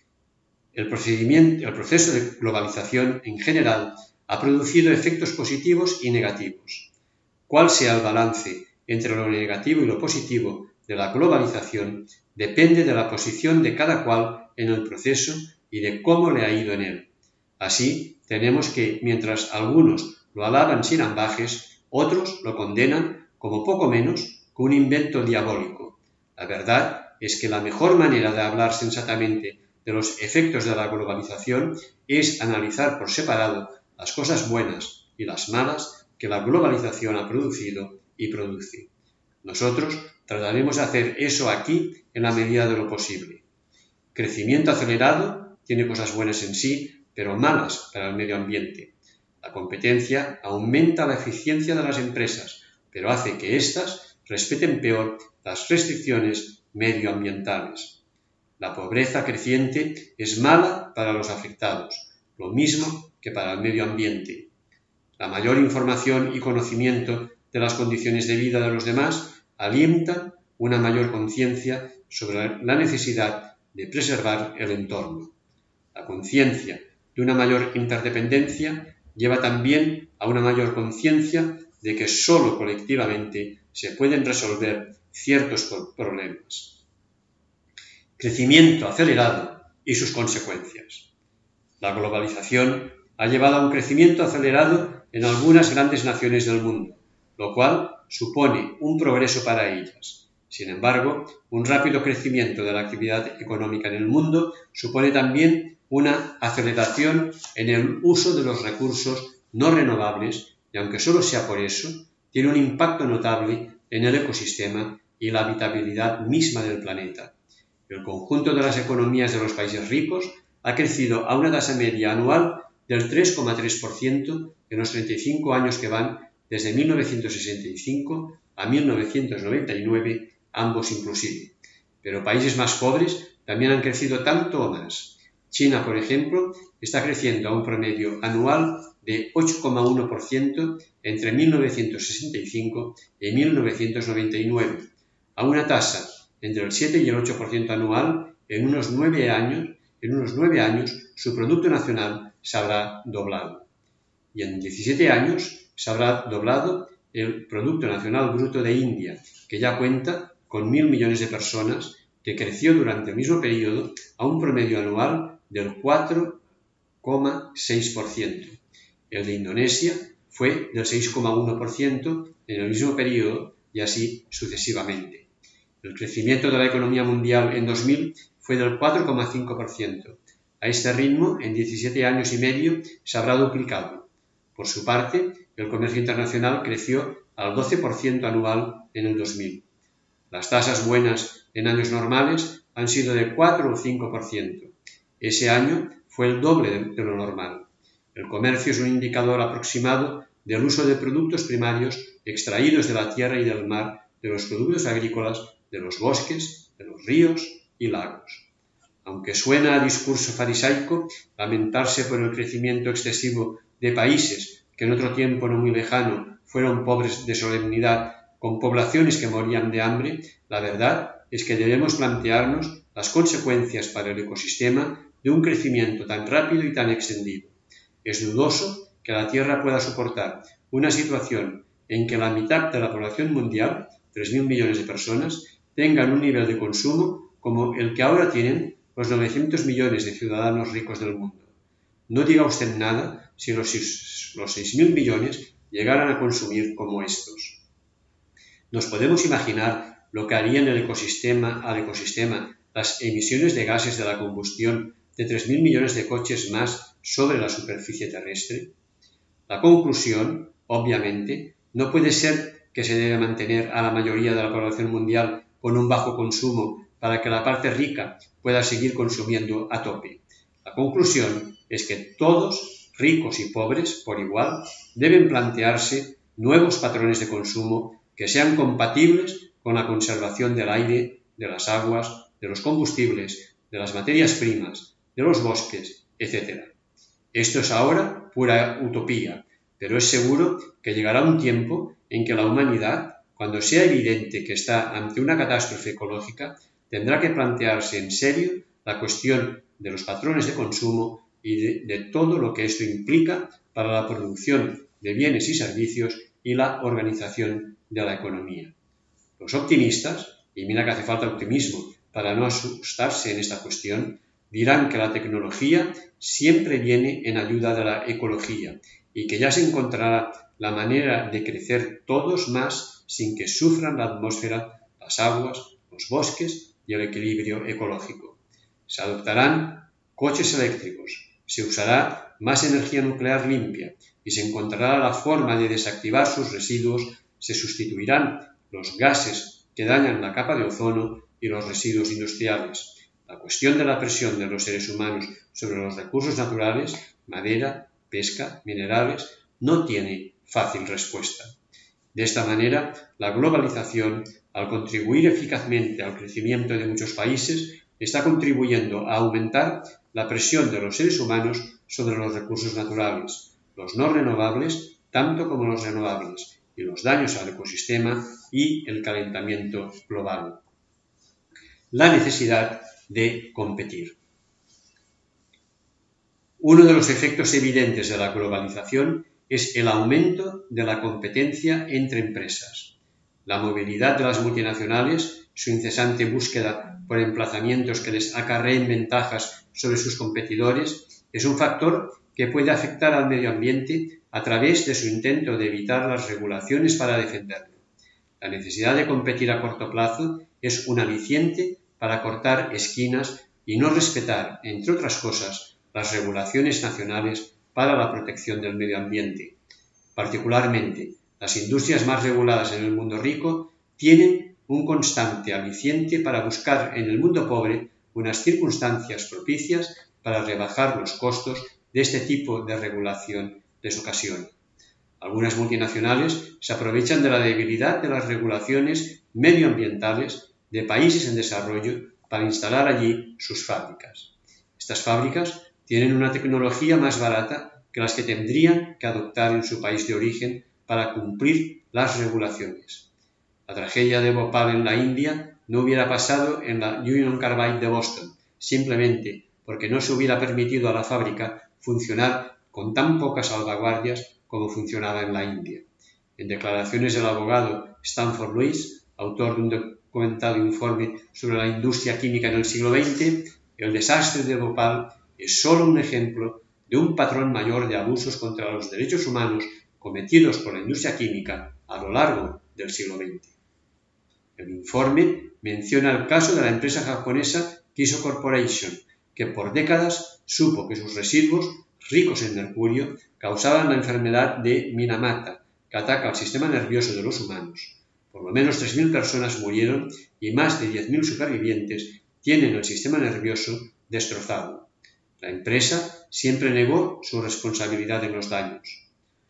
El procedimiento, el proceso de globalización en general ha producido efectos positivos y negativos. Cuál sea el balance entre lo negativo y lo positivo de la globalización depende de la posición de cada cual en el proceso y de cómo le ha ido en él. Así, tenemos que, mientras algunos lo alaban sin ambajes, otros lo condenan como poco menos que un invento diabólico. La verdad es que la mejor manera de hablar sensatamente de los efectos de la globalización es analizar por separado las cosas buenas y las malas que la globalización ha producido y produce. Nosotros trataremos de hacer eso aquí en la medida de lo posible. Crecimiento acelerado tiene cosas buenas en sí, pero malas para el medio ambiente. La competencia aumenta la eficiencia de las empresas, pero hace que éstas respeten peor las restricciones medioambientales. La pobreza creciente es mala para los afectados, lo mismo que para el medio ambiente. La mayor información y conocimiento de las condiciones de vida de los demás alientan una mayor conciencia sobre la necesidad de preservar el entorno. La conciencia de una mayor interdependencia lleva también a una mayor conciencia de que sólo colectivamente se pueden resolver ciertos problemas. Crecimiento acelerado y sus consecuencias. La globalización ha llevado a un crecimiento acelerado en algunas grandes naciones del mundo, lo cual supone un progreso para ellas. Sin embargo, un rápido crecimiento de la actividad económica en el mundo supone también una aceleración en el uso de los recursos no renovables y, aunque solo sea por eso, tiene un impacto notable en el ecosistema y la habitabilidad misma del planeta. El conjunto de las economías de los países ricos ha crecido a una tasa media anual del tres coma tres por ciento en los treinta y cinco años que van desde mil novecientos sesenta y cinco a mil novecientos noventa y nueve, ambos inclusive. Pero países más pobres también han crecido tanto o más. China, por ejemplo, está creciendo a un promedio anual de ocho coma uno por ciento entre mil novecientos sesenta y cinco y mil novecientos noventa y nueve, a una tasa entre el siete y el ocho por ciento anual. En unos nueve años, en unos nueve años su Producto Nacional se habrá doblado. Y en diecisiete años se habrá doblado el Producto Nacional Bruto de India, que ya cuenta con mil millones de personas, que creció durante el mismo periodo a un promedio anual del cuatro coma seis por ciento. El de Indonesia fue del seis coma uno por ciento en el mismo periodo y así sucesivamente. El crecimiento de la economía mundial en dos mil fue del cuatro coma cinco por ciento. A este ritmo, en diecisiete años y medio, se habrá duplicado. Por su parte, el comercio internacional creció al doce por ciento anual en el dos mil. Las tasas buenas en años normales han sido de cuatro o cinco por ciento. Ese año fue el doble de lo normal. El comercio es un indicador aproximado del uso de productos primarios extraídos de la tierra y del mar, de los productos agrícolas, de los bosques, de los ríos y lagos. Aunque suena a discurso farisaico lamentarse por el crecimiento excesivo de países que en otro tiempo no muy lejano fueron pobres de solemnidad, con poblaciones que morían de hambre, la verdad es que debemos plantearnos las consecuencias para el ecosistema de un crecimiento tan rápido y tan extendido. Es dudoso que la Tierra pueda soportar una situación en que la mitad de la población mundial, tres mil millones de personas, tengan un nivel de consumo como el que ahora tienen los novecientos millones de ciudadanos ricos del mundo. No diga usted nada si los, los seis mil millones llegaran a consumir como estos. Nos podemos imaginar lo que harían el ecosistema, al ecosistema las emisiones de gases de la combustión de tres mil millones de coches más sobre la superficie terrestre. La conclusión, obviamente, no puede ser que se debe mantener a la mayoría de la población mundial con un bajo consumo para que la parte rica pueda seguir consumiendo a tope. La conclusión es que todos, ricos y pobres por igual, deben plantearse nuevos patrones de consumo que sean compatibles con la conservación del aire, de las aguas, de los combustibles, de las materias primas, de los bosques, etcétera. Esto es ahora pura utopía, pero es seguro que llegará un tiempo en que la humanidad, cuando sea evidente que está ante una catástrofe ecológica, tendrá que plantearse en serio la cuestión de los patrones de consumo y de, de todo lo que esto implica para la producción de bienes y servicios y la organización de la economía. Los optimistas, y mira que hace falta optimismo para no asustarse en esta cuestión, dirán que la tecnología siempre viene en ayuda de la ecología y que ya se encontrará la manera de crecer todos más sin que sufran la atmósfera, las aguas, los bosques y el equilibrio ecológico. Se adoptarán coches eléctricos, se usará más energía nuclear limpia y se encontrará la forma de desactivar sus residuos, se sustituirán los gases que dañan la capa de ozono y los residuos industriales. La cuestión de la presión de los seres humanos sobre los recursos naturales, madera, pesca, minerales, no tiene fácil respuesta. De esta manera, la globalización, al contribuir eficazmente al crecimiento de muchos países, está contribuyendo a aumentar la presión de los seres humanos sobre los recursos naturales, los no renovables tanto como los renovables, y los daños al ecosistema y el calentamiento global. La necesidad de competir. Uno de los efectos evidentes de la globalización es el aumento de la competencia entre empresas. La movilidad de las multinacionales, su incesante búsqueda por emplazamientos que les acarreen ventajas sobre sus competidores, es un factor que puede afectar al medio ambiente a través de su intento de evitar las regulaciones para defenderlo. La necesidad de competir a corto plazo es un aliciente para cortar esquinas y no respetar, entre otras cosas, las regulaciones nacionales para la protección del medio ambiente. Particularmente, las industrias más reguladas en el mundo rico tienen un constante aliciente para buscar en el mundo pobre unas circunstancias propicias para rebajar los costos de este tipo de regulación les ocasiona. Algunas multinacionales se aprovechan de la debilidad de las regulaciones medioambientales de países en desarrollo para instalar allí sus fábricas. Estas fábricas tienen una tecnología más barata que las que tendrían que adoptar en su país de origen para cumplir las regulaciones. La tragedia de Bhopal en la India no hubiera pasado en la Union Carbide de Boston, simplemente porque no se hubiera permitido a la fábrica funcionar con tan pocas salvaguardias como funcionaba en la India. En declaraciones del abogado Stanford Lewis, autor de un documentado informe sobre la industria química en el siglo veinte, el desastre de Bhopal es solo un ejemplo de un patrón mayor de abusos contra los derechos humanos cometidos por la industria química a lo largo del siglo veinte. El informe menciona el caso de la empresa japonesa Kiso Corporation, que por décadas supo que sus residuos, ricos en mercurio, causaban la enfermedad de Minamata, que ataca al sistema nervioso de los humanos. Por lo menos tres mil personas murieron y más de diez mil supervivientes tienen el sistema nervioso destrozado. La empresa siempre negó su responsabilidad en los daños.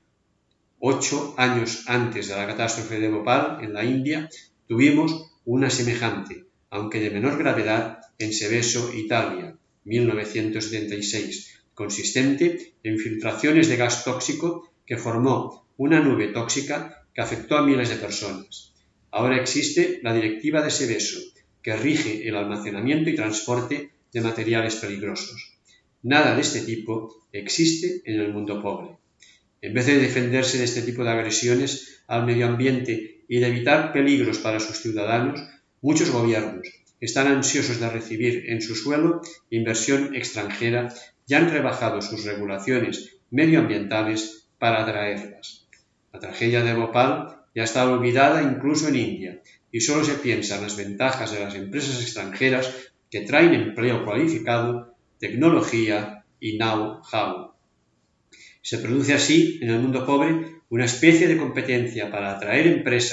Ocho años antes de la catástrofe de Bhopal, en la India, tuvimos una semejante, aunque de menor gravedad, en Seveso, Italia, mil novecientos setenta y seis, consistente en filtraciones de gas tóxico que formó una nube tóxica que afectó a miles de personas. Ahora existe la Directiva de Seveso, que rige el almacenamiento y transporte de materiales peligrosos. Nada de este tipo existe en el mundo pobre. En vez de defenderse de este tipo de agresiones al medio ambiente y de evitar peligros para sus ciudadanos, muchos gobiernos están ansiosos de recibir en su suelo inversión extranjera y han rebajado sus regulaciones medioambientales para atraerlas. La tragedia de Bhopal ya está olvidada incluso en India y solo se piensa en las ventajas de las empresas extranjeras que traen empleo cualificado, tecnología y know-how. Se produce así en el mundo pobre una especie de competencia para atraer empresas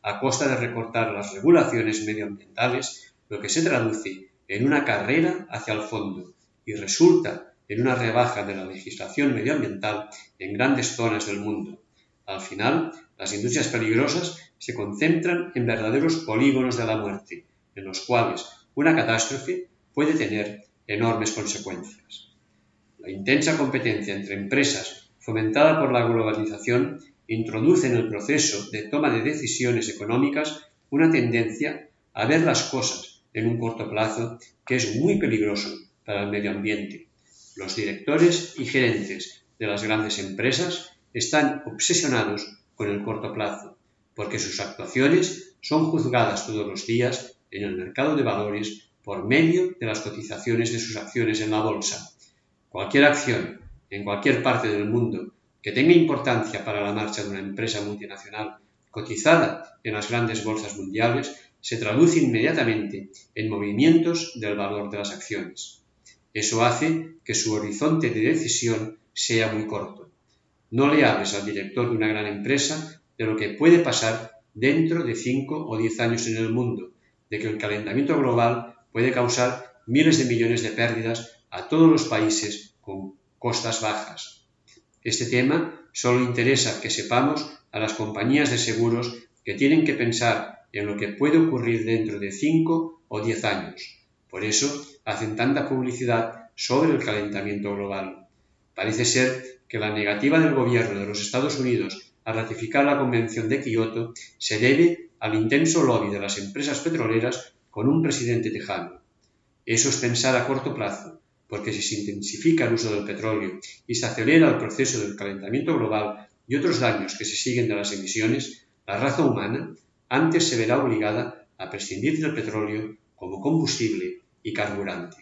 a costa de recortar las regulaciones medioambientales, lo que se traduce en una carrera hacia el fondo y resulta en una rebaja de la legislación medioambiental en grandes zonas del mundo. Al final, las industrias peligrosas se concentran en verdaderos polígonos de la muerte, en los cuales una catástrofe puede tener enormes consecuencias. La intensa competencia entre empresas fomentada por la globalización introduce en el proceso de toma de decisiones económicas una tendencia a ver las cosas en un corto plazo que es muy peligroso para el medio ambiente. Los directores y gerentes de las grandes empresas están obsesionados con el corto plazo, porque sus actuaciones son juzgadas todos los días en el mercado de valores por medio de las cotizaciones de sus acciones en la bolsa. Cualquier acción en cualquier parte del mundo que tenga importancia para la marcha de una empresa multinacional cotizada en las grandes bolsas mundiales se traduce inmediatamente en movimientos del valor de las acciones. Eso hace que su horizonte de decisión sea muy corto. No le hables al director de una gran empresa de lo que puede pasar dentro de cinco o diez años en el mundo, de que el calentamiento global puede causar miles de millones de pérdidas a todos los países con costas bajas. Este tema solo interesa que sepamos a las compañías de seguros que tienen que pensar en lo que puede ocurrir dentro de cinco o diez años. Por eso hacen tanta publicidad sobre el calentamiento global. Parece ser que la negativa del gobierno de los Estados Unidos a ratificar la Convención de Kioto se debe al intenso lobby de las empresas petroleras con un presidente tejano. Eso es pensar a corto plazo, porque si se intensifica el uso del petróleo y se acelera el proceso del calentamiento global y otros daños que se siguen de las emisiones, la raza humana antes se verá obligada a prescindir del petróleo como combustible y carburante.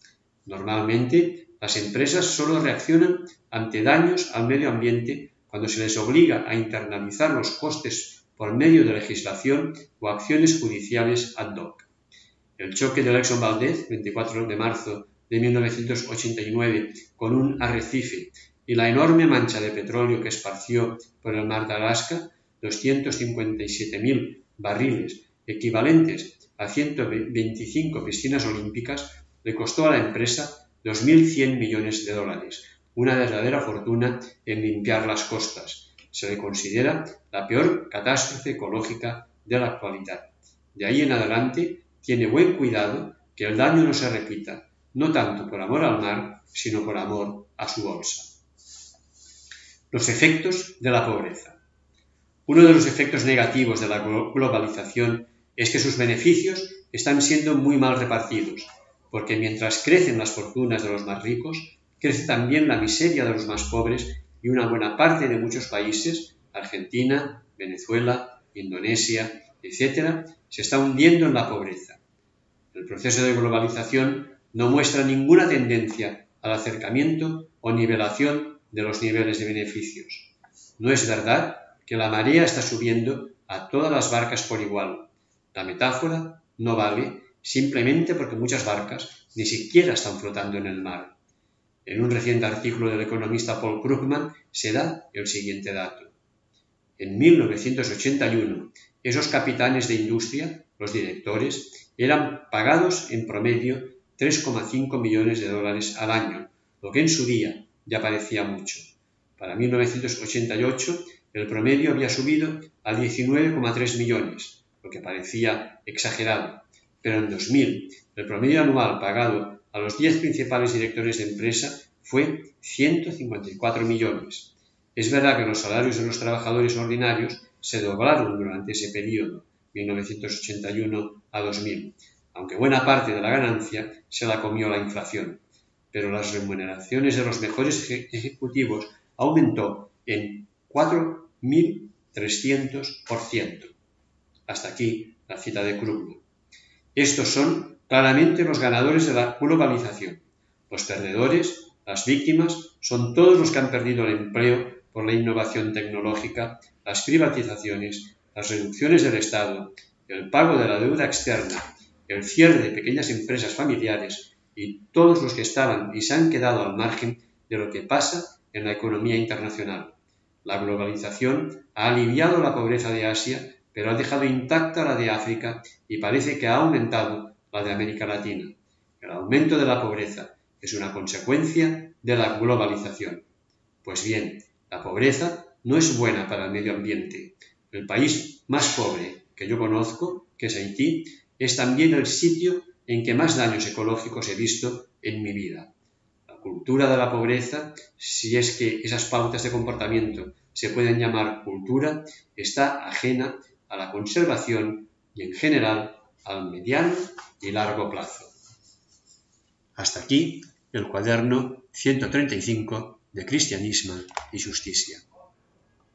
Normalmente, las empresas solo reaccionan ante daños al medio ambiente cuando se les obliga a internalizar los costes por medio de legislación o acciones judiciales ad hoc. El choque del Exxon Valdez, veinticuatro de marzo de mil novecientos ochenta y nueve, con un arrecife y la enorme mancha de petróleo que esparció por el mar de Alaska, doscientos cincuenta y siete mil barriles equivalentes a ciento veinticinco piscinas olímpicas, le costó a la empresa dos mil cien millones de dólares, una verdadera fortuna en limpiar las costas. Se le considera la peor catástrofe ecológica de la actualidad. De ahí en adelante, tiene buen cuidado que el daño no se repita, no tanto por amor al mar, sino por amor a su bolsa. Los efectos de la pobreza. Uno de los efectos negativos de la globalización es que sus beneficios están siendo muy mal repartidos, porque mientras crecen las fortunas de los más ricos, crece también la miseria de los más pobres y una buena parte de muchos países, Argentina, Venezuela, Indonesia, etcétera, se está hundiendo en la pobreza. El proceso de globalización no muestra ninguna tendencia al acercamiento o nivelación de los niveles de beneficios. No es verdad que la marea está subiendo a todas las barcas por igual. La metáfora no vale simplemente porque muchas barcas ni siquiera están flotando en el mar. En un reciente artículo del economista Paul Krugman se da el siguiente dato. En mil novecientos ochenta y uno, esos capitanes de industria, los directores, eran pagados en promedio tres coma cinco millones de dólares al año, lo que en su día ya parecía mucho. Para mil novecientos ochenta y ocho, el promedio había subido a diecinueve coma tres millones, lo que parecía exagerado, pero en dos mil el promedio anual pagado a los diez principales directores de empresa fue ciento cincuenta y cuatro millones. Es verdad que los salarios de los trabajadores ordinarios se doblaron durante ese periodo, mil novecientos ochenta y uno a dos mil, aunque buena parte de la ganancia se la comió la inflación, pero las remuneraciones de los mejores ejecutivos aumentó en cuatro mil trescientos por ciento. Hasta aquí la cita de Krugman. Estos son claramente los ganadores de la globalización. Los perdedores, las víctimas, son todos los que han perdido el empleo por la innovación tecnológica, las privatizaciones, las reducciones del Estado, el pago de la deuda externa, el cierre de pequeñas empresas familiares y todos los que estaban y se han quedado al margen de lo que pasa en la economía internacional. La globalización ha aliviado la pobreza de Asia pero ha dejado intacta la de África y parece que ha aumentado la de América Latina. El aumento de la pobreza es una consecuencia de la globalización. Pues bien, la pobreza no es buena para el medio ambiente. El país más pobre que yo conozco, que es Haití, es también el sitio en que más daños ecológicos he visto en mi vida. La cultura de la pobreza, si es que esas pautas de comportamiento se pueden llamar cultura, está ajena a la conservación y, en general, al mediano y largo plazo. Hasta aquí el cuaderno ciento treinta y cinco de Cristianisme y Justícia.